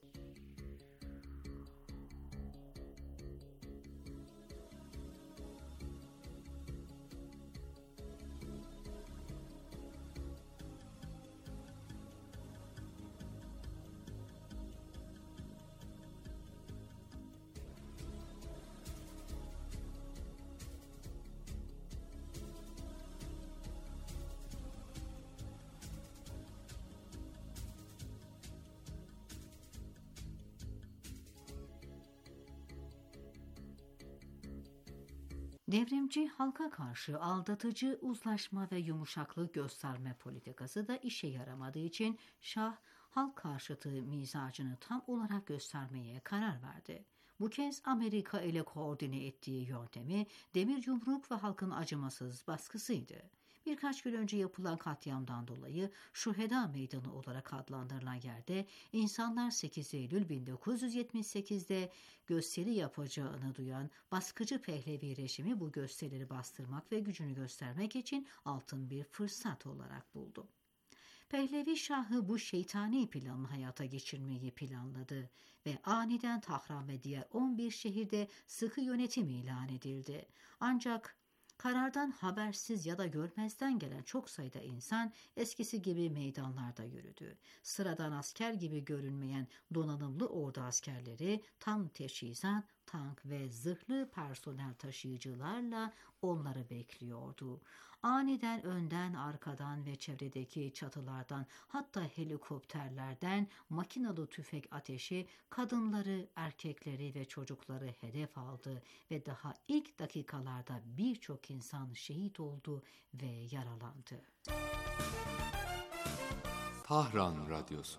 Devrimci halka karşı aldatıcı uzlaşma ve yumuşaklık gösterme politikası da işe yaramadığı için Şah halk karşıtı mizacını tam olarak göstermeye karar verdi. Bu kez Amerika ile koordine ettiği yöntemi demir yumruk ve halkın acımasız baskısıydı. Birkaç gün önce yapılan katliamdan dolayı Şuheda Meydanı olarak adlandırılan yerde insanlar 8 Eylül 1978'de gösteri yapacağını duyan baskıcı Pehlevi rejimi bu gösterileri bastırmak ve gücünü göstermek için altın bir fırsat olarak buldu. Pehlevi Şahı bu şeytani planı hayata geçirmeyi planladı ve aniden Tahran ve diğer 11 şehirde sıkı yönetim ilan edildi. Ancak karardan habersiz ya da görmezden gelen çok sayıda insan eskisi gibi meydanlarda yürüdü. Sıradan asker gibi görünmeyen donanımlı ordu askerleri tam teçhizat, tank ve zırhlı personel taşıyıcılarla onları bekliyordu. Aniden önden, arkadan ve çevredeki çatılardan, hatta helikopterlerden makinalı tüfek ateşi kadınları, erkekleri ve çocukları hedef aldı ve daha ilk dakikalarda birçok insan şehit oldu ve yaralandı. Tahran Radyosu.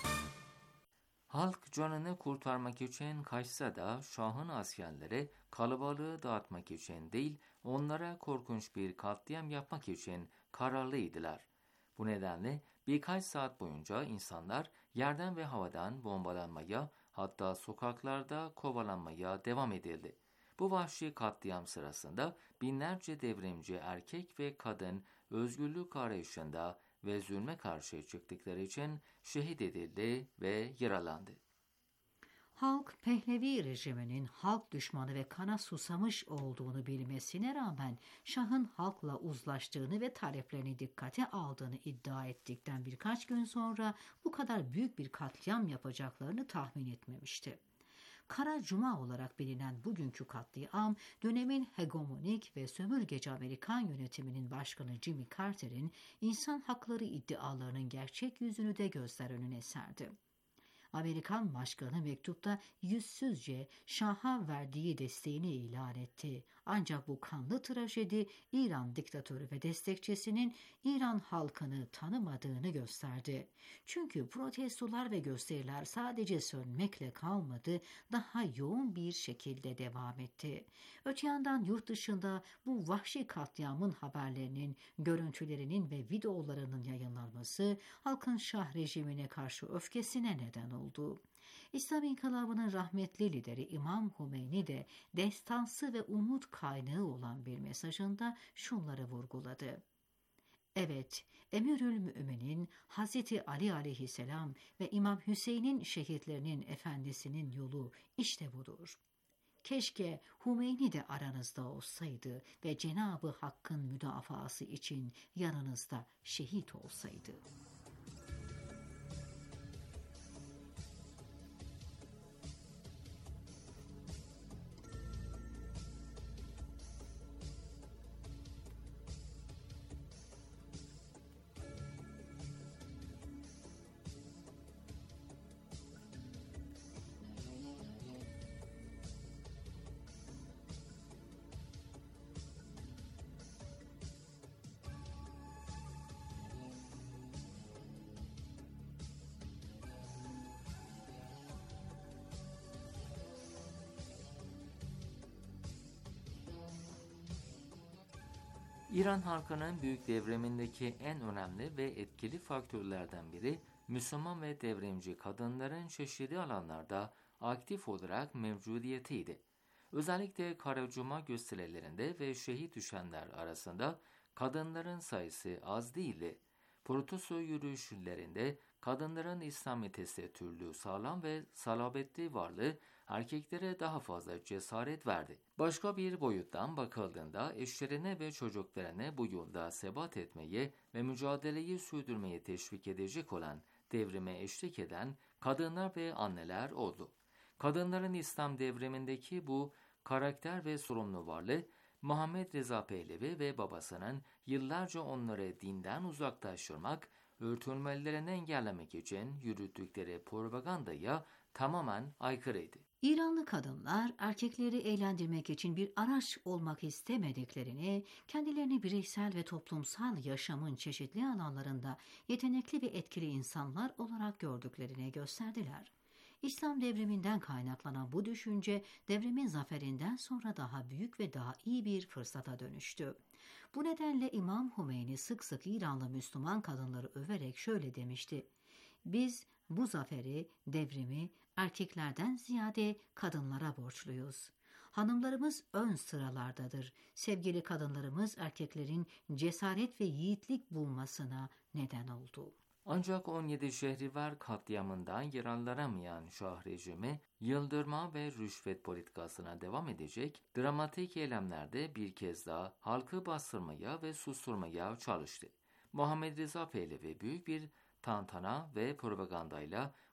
Halk canını kurtarmak için kaçsa da Şah'ın askerleri kalabalığı dağıtmak için değil, onlara korkunç bir katliam yapmak için kararlıydılar. Bu nedenle birkaç saat boyunca insanlar yerden ve havadan bombalanmaya, hatta sokaklarda kovalanmaya devam edildi. Bu vahşi katliam sırasında binlerce devrimci erkek ve kadın özgürlük arayışında ve zulme karşı çıktıkları için şehit edildi ve yaralandı. Halk, Pehlevi rejiminin halk düşmanı ve kana susamış olduğunu bilmesine rağmen Şah'ın halkla uzlaştığını ve taleplerini dikkate aldığını iddia ettikten birkaç gün sonra bu kadar büyük bir katliam yapacaklarını tahmin etmemişti. Kara Cuma olarak bilinen bugünkü katliam, dönemin hegemonik ve sömürgeci Amerikan yönetiminin başkanı Jimmy Carter'in insan hakları iddialarının gerçek yüzünü de gözler önüne serdi. Amerikan başkanı mektupta yüzsüzce Şah'a verdiği desteğini ilan etti. Ancak bu kanlı trajedi İran diktatörü ve destekçisinin İran halkını tanımadığını gösterdi. Çünkü protestolar ve gösteriler sadece sönmekle kalmadı, daha yoğun bir şekilde devam etti. Öte yandan yurt dışında bu vahşi katliamın haberlerinin, görüntülerinin ve videolarının yayınlanması halkın Şah rejimine karşı öfkesine neden oldu. İslam İnkılabı'nın rahmetli lideri İmam Hümeyni de destansı ve umut kaynağı olan bir mesajında şunları vurguladı. Evet, Emirül Müminin Hazreti Ali aleyhisselam ve İmam Hüseyin'in şehitlerinin efendisinin yolu işte budur. Keşke Hümeyni de aranızda olsaydı ve Cenab-ı Hakk'ın müdafası için yanınızda şehit olsaydı. İran halkının büyük devrimindeki en önemli ve etkili faktörlerden biri, Müslüman ve devrimci kadınların çeşitli alanlarda aktif olarak mevcudiyetiydi. Özellikle Kara Cuma gösterilerinde ve şehit düşenler arasında kadınların sayısı az değildi. Protesto yürüyüşlerinde kadınların İslami tesettürlü, sağlam ve salabetli varlığı erkeklere daha fazla cesaret verdi. Başka bir boyuttan bakıldığında eşlerine ve çocuklarına bu yolda sebat etmeyi ve mücadeleyi sürdürmeyi teşvik edecek olan devrime eşlik eden kadınlar ve anneler oldu. Kadınların İslam devrimindeki bu karakter ve sorumlu varlığı, Muhammed Reza Pehlevi ve babasının yıllarca onları dinden uzaklaştırmak, örtünmelerini engellemek için yürüttükleri propagandaya tamamen aykırıydı. İranlı kadınlar erkekleri eğlendirmek için bir araç olmak istemediklerini, kendilerini bireysel ve toplumsal yaşamın çeşitli alanlarında yetenekli ve etkili insanlar olarak gördüklerini gösterdiler. İslam devriminden kaynaklanan bu düşünce devrimin zaferinden sonra daha büyük ve daha iyi bir fırsata dönüştü. Bu nedenle İmam Hümeyni sık sık İranlı Müslüman kadınları överek şöyle demişti: "Biz bu zaferi, devrimi erkeklerden ziyade kadınlara borçluyuz. Hanımlarımız ön sıralardadır. Sevgili kadınlarımız erkeklerin cesaret ve yiğitlik bulmasına neden oldu." Ancak 17 Şehrivar katliamından yararlanamayan Şah rejimi, yıldırma ve rüşvet politikasına devam edecek, dramatik eylemlerde bir kez daha halkı bastırmaya ve susturmaya çalıştı. Muhammed Reza Pehlevi büyük bir tantana ve propagandayla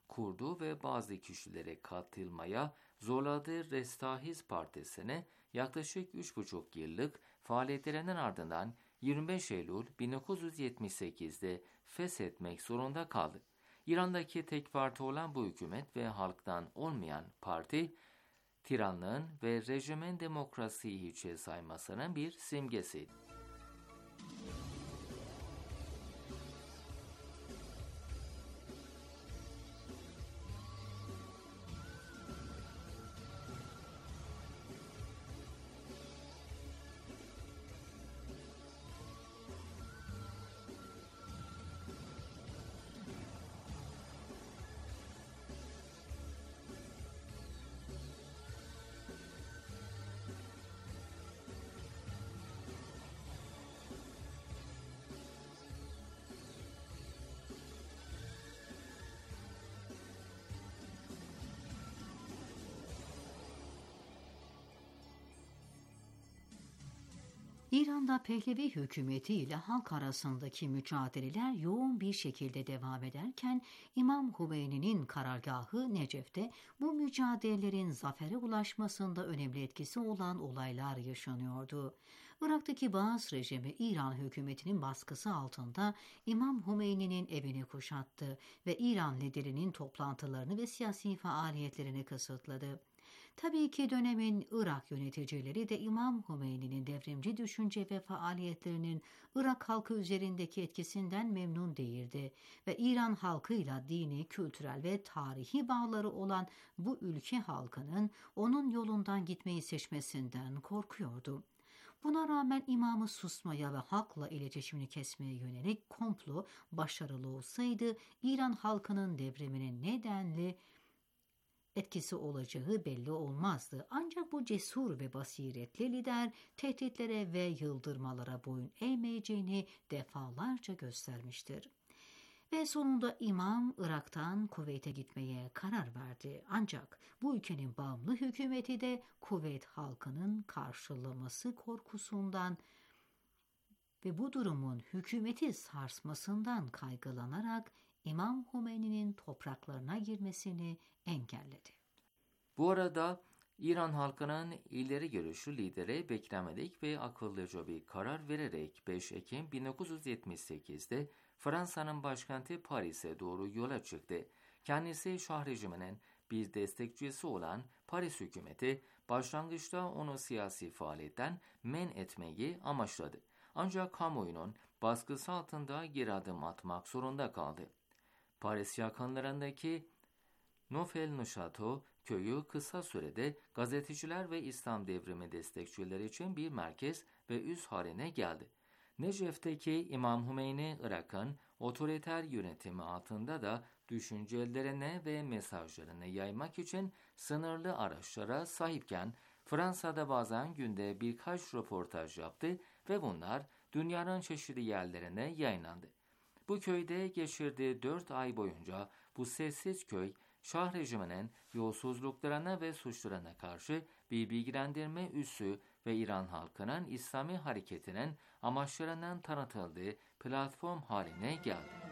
kurduğu ve bazı kişilere katılmaya zorladığı Restahiz Partisi'ne yaklaşık 3,5 yıllık faaliyetlerinden ardından 25 Eylül 1978'de feshetmek zorunda kaldı. İran'daki tek parti olan bu hükümet ve halktan olmayan parti, tiranlığın ve rejimin demokrasiyi hiçe saymasının bir simgesiydi. İran'da Pehlevi hükümeti ile halk arasındaki mücadeleler yoğun bir şekilde devam ederken İmam Hümeyni'nin karargahı Necef'te bu mücadelelerin zafere ulaşmasında önemli etkisi olan olaylar yaşanıyordu. Irak'taki Baas rejimi İran hükümetinin baskısı altında İmam Hümeyni'nin evini kuşattı ve İran liderinin toplantılarını ve siyasi faaliyetlerini kısıtladı. Tabii ki dönemin Irak yöneticileri de İmam Hümeyni'nin devrimci düşünce ve faaliyetlerinin Irak halkı üzerindeki etkisinden memnun değildi ve İran halkıyla dini, kültürel ve tarihi bağları olan bu ülke halkının onun yolundan gitmeyi seçmesinden korkuyordu. Buna rağmen imamı susmaya ve halkla iletişimini kesmeye yönelik komplo başarılı olsaydı İran halkının devriminin nedenli etkisi olacağı belli olmazdı. Ancak bu cesur ve basiretli lider tehditlere ve yıldırmalara boyun eğmeyeceğini defalarca göstermiştir. Ve sonunda imam Irak'tan Kuveyt'e gitmeye karar verdi. Ancak bu ülkenin bağımlı hükümeti de Kuveyt halkının karşılaması korkusundan ve bu durumun hükümeti sarsmasından kaygılanarak İmam Hümeyni'nin topraklarına girmesini engelledi. Bu arada İran halkının ileri görüşlü lideri beklemedik ve akıllıca bir karar vererek 5 Ekim 1978'de Fransa'nın başkenti Paris'e doğru yola çıktı. Kendisi Şah rejiminin bir destekçisi olan Paris hükümeti başlangıçta onu siyasi faaliyetten men etmeyi amaçladı. Ancak kamuoyunun baskısı altında geri adım atmak zorunda kaldı. Paris yakınlarındaki Neufel-Neuchâtel köyü kısa sürede gazeteciler ve İslam devrimi destekçileri için bir merkez ve üs haline geldi. Necef'teki İmam Hümeyni, Irak'ın otoriter yönetimi altında da düşüncelerini ve mesajlarını yaymak için sınırlı araçlara sahipken Fransa'da bazen günde birkaç röportaj yaptı ve bunlar dünyanın çeşitli yerlerine yayınlandı. Bu köyde geçirdiği 4 ay boyunca bu sessiz köy, Şah rejiminin yolsuzluklarına ve suçlarına karşı bir bilgilendirme üssü ve İran halkının İslami hareketinin amaçlarının tanıtıldığı platform haline geldi.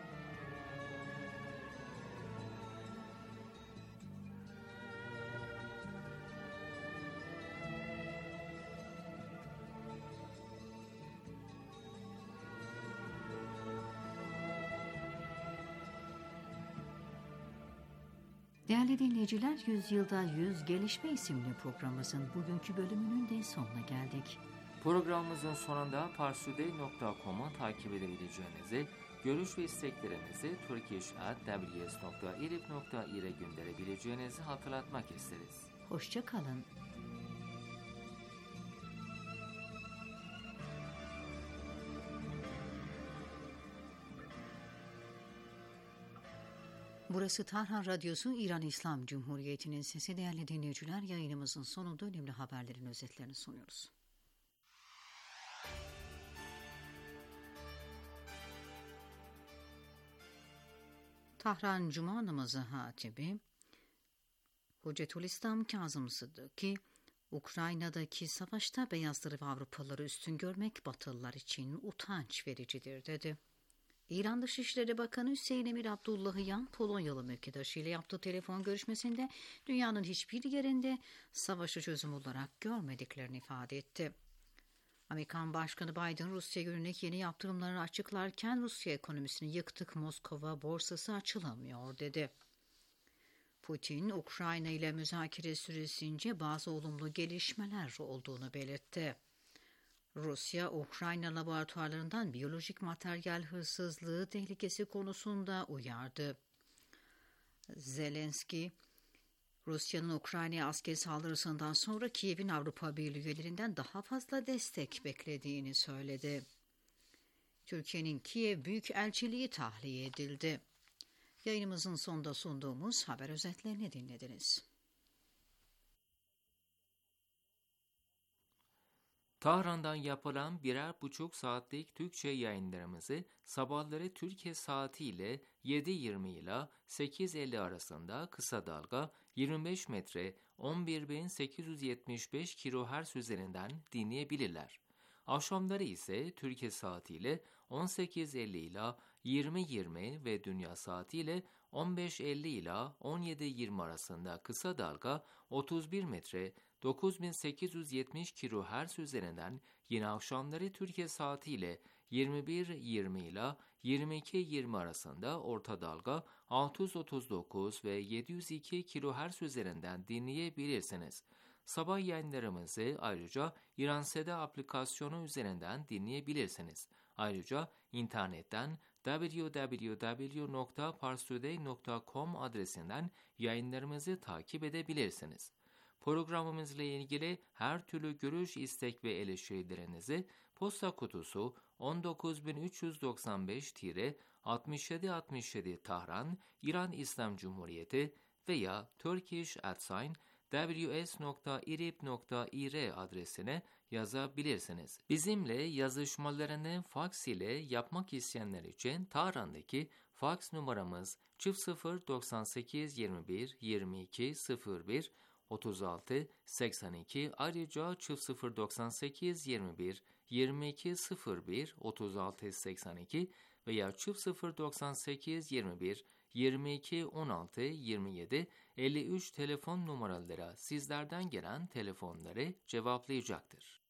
Değerli dinleyiciler, Yüzyılda 100 Gelişme isimli programımızın bugünkü bölümünün de sonuna geldik. Programımızın sonunda parstoday.com'u takip edebileceğinizi, görüş ve isteklerinizi turkish@ws.irib.ir'e gönderebileceğinizi hatırlatmak isteriz. Hoşça kalın. Burası Tarhan Radyosu, İran İslam Cumhuriyeti'nin sesi. Değerli dinleyiciler, yayınımızın sonunda önemli haberlerin özetlerini sunuyoruz. Tahran Cuma namazı hatibi Hüccetülislam Kazım Sıddıki, Ukrayna'daki savaşta beyazları ve Avrupalıları üstün görmek Batılılar için utanç vericidir dedi. İran Dışişleri Bakanı Hüseyin Emir Abdullahian, Polonyalı mülkadaşıyla yaptığı telefon görüşmesinde dünyanın hiçbir yerinde savaşı çözüm olarak görmediklerini ifade etti. Amerikan Başkanı Biden, Rusya'ya yönelik yeni yaptırımları açıklarken Rusya ekonomisini yıktık, Moskova borsası açılamıyor dedi. Putin, Ukrayna ile müzakere süresince bazı olumlu gelişmeler olduğunu belirtti. Rusya, Ukrayna laboratuvarlarından biyolojik materyal hırsızlığı tehlikesi konusunda uyardı. Zelenski, Rusya'nın Ukrayna'ya askeri saldırısından sonra Kiev'in Avrupa Birliği üyelerinden daha fazla destek beklediğini söyledi. Türkiye'nin Kiev Büyükelçiliği tahliye edildi. Yayınımızın sonunda sunduğumuz haber özetlerini dinlediniz. Tahran'dan yapılan 1,5 saatlik Türkçe yayınlarımızı sabahları Türkiye saatiyle 7.20 ile 8.50 arasında kısa dalga 25 metre 11.875 kHz üzerinden dinleyebilirler. Akşamları ise Türkiye saatiyle 18.50 ile 20.20 ve dünya saatiyle 15.50 ile 17.20 arasında kısa dalga 31 metre 9870 kHz üzerinden yine akşamları Türkiye saatiyle 21.20 ile 22.20 arasında orta dalga 639 ve 702 kHz üzerinden dinleyebilirsiniz. Sabah yayınlarımızı ayrıca İranseda aplikasyonu üzerinden dinleyebilirsiniz. Ayrıca internetten www.parstoday.com adresinden yayınlarımızı takip edebilirsiniz. Programımızla ilgili her türlü görüş, istek ve eleştirilerinizi posta kutusu 19395-6767 Tahran, İran İslam Cumhuriyeti veya turkish@ws.irib.ir adresine yazabilirsiniz. Bizimle yazışmalarını faks ile yapmak isteyenler için Tahran'daki faks numaramız 0098 21 22 01 36 82, ayrıca 0098 21 22 01 36 82 veya 0098 21 22 16 27 53 telefon numaralara sizlerden gelen telefonları cevaplayacaktır.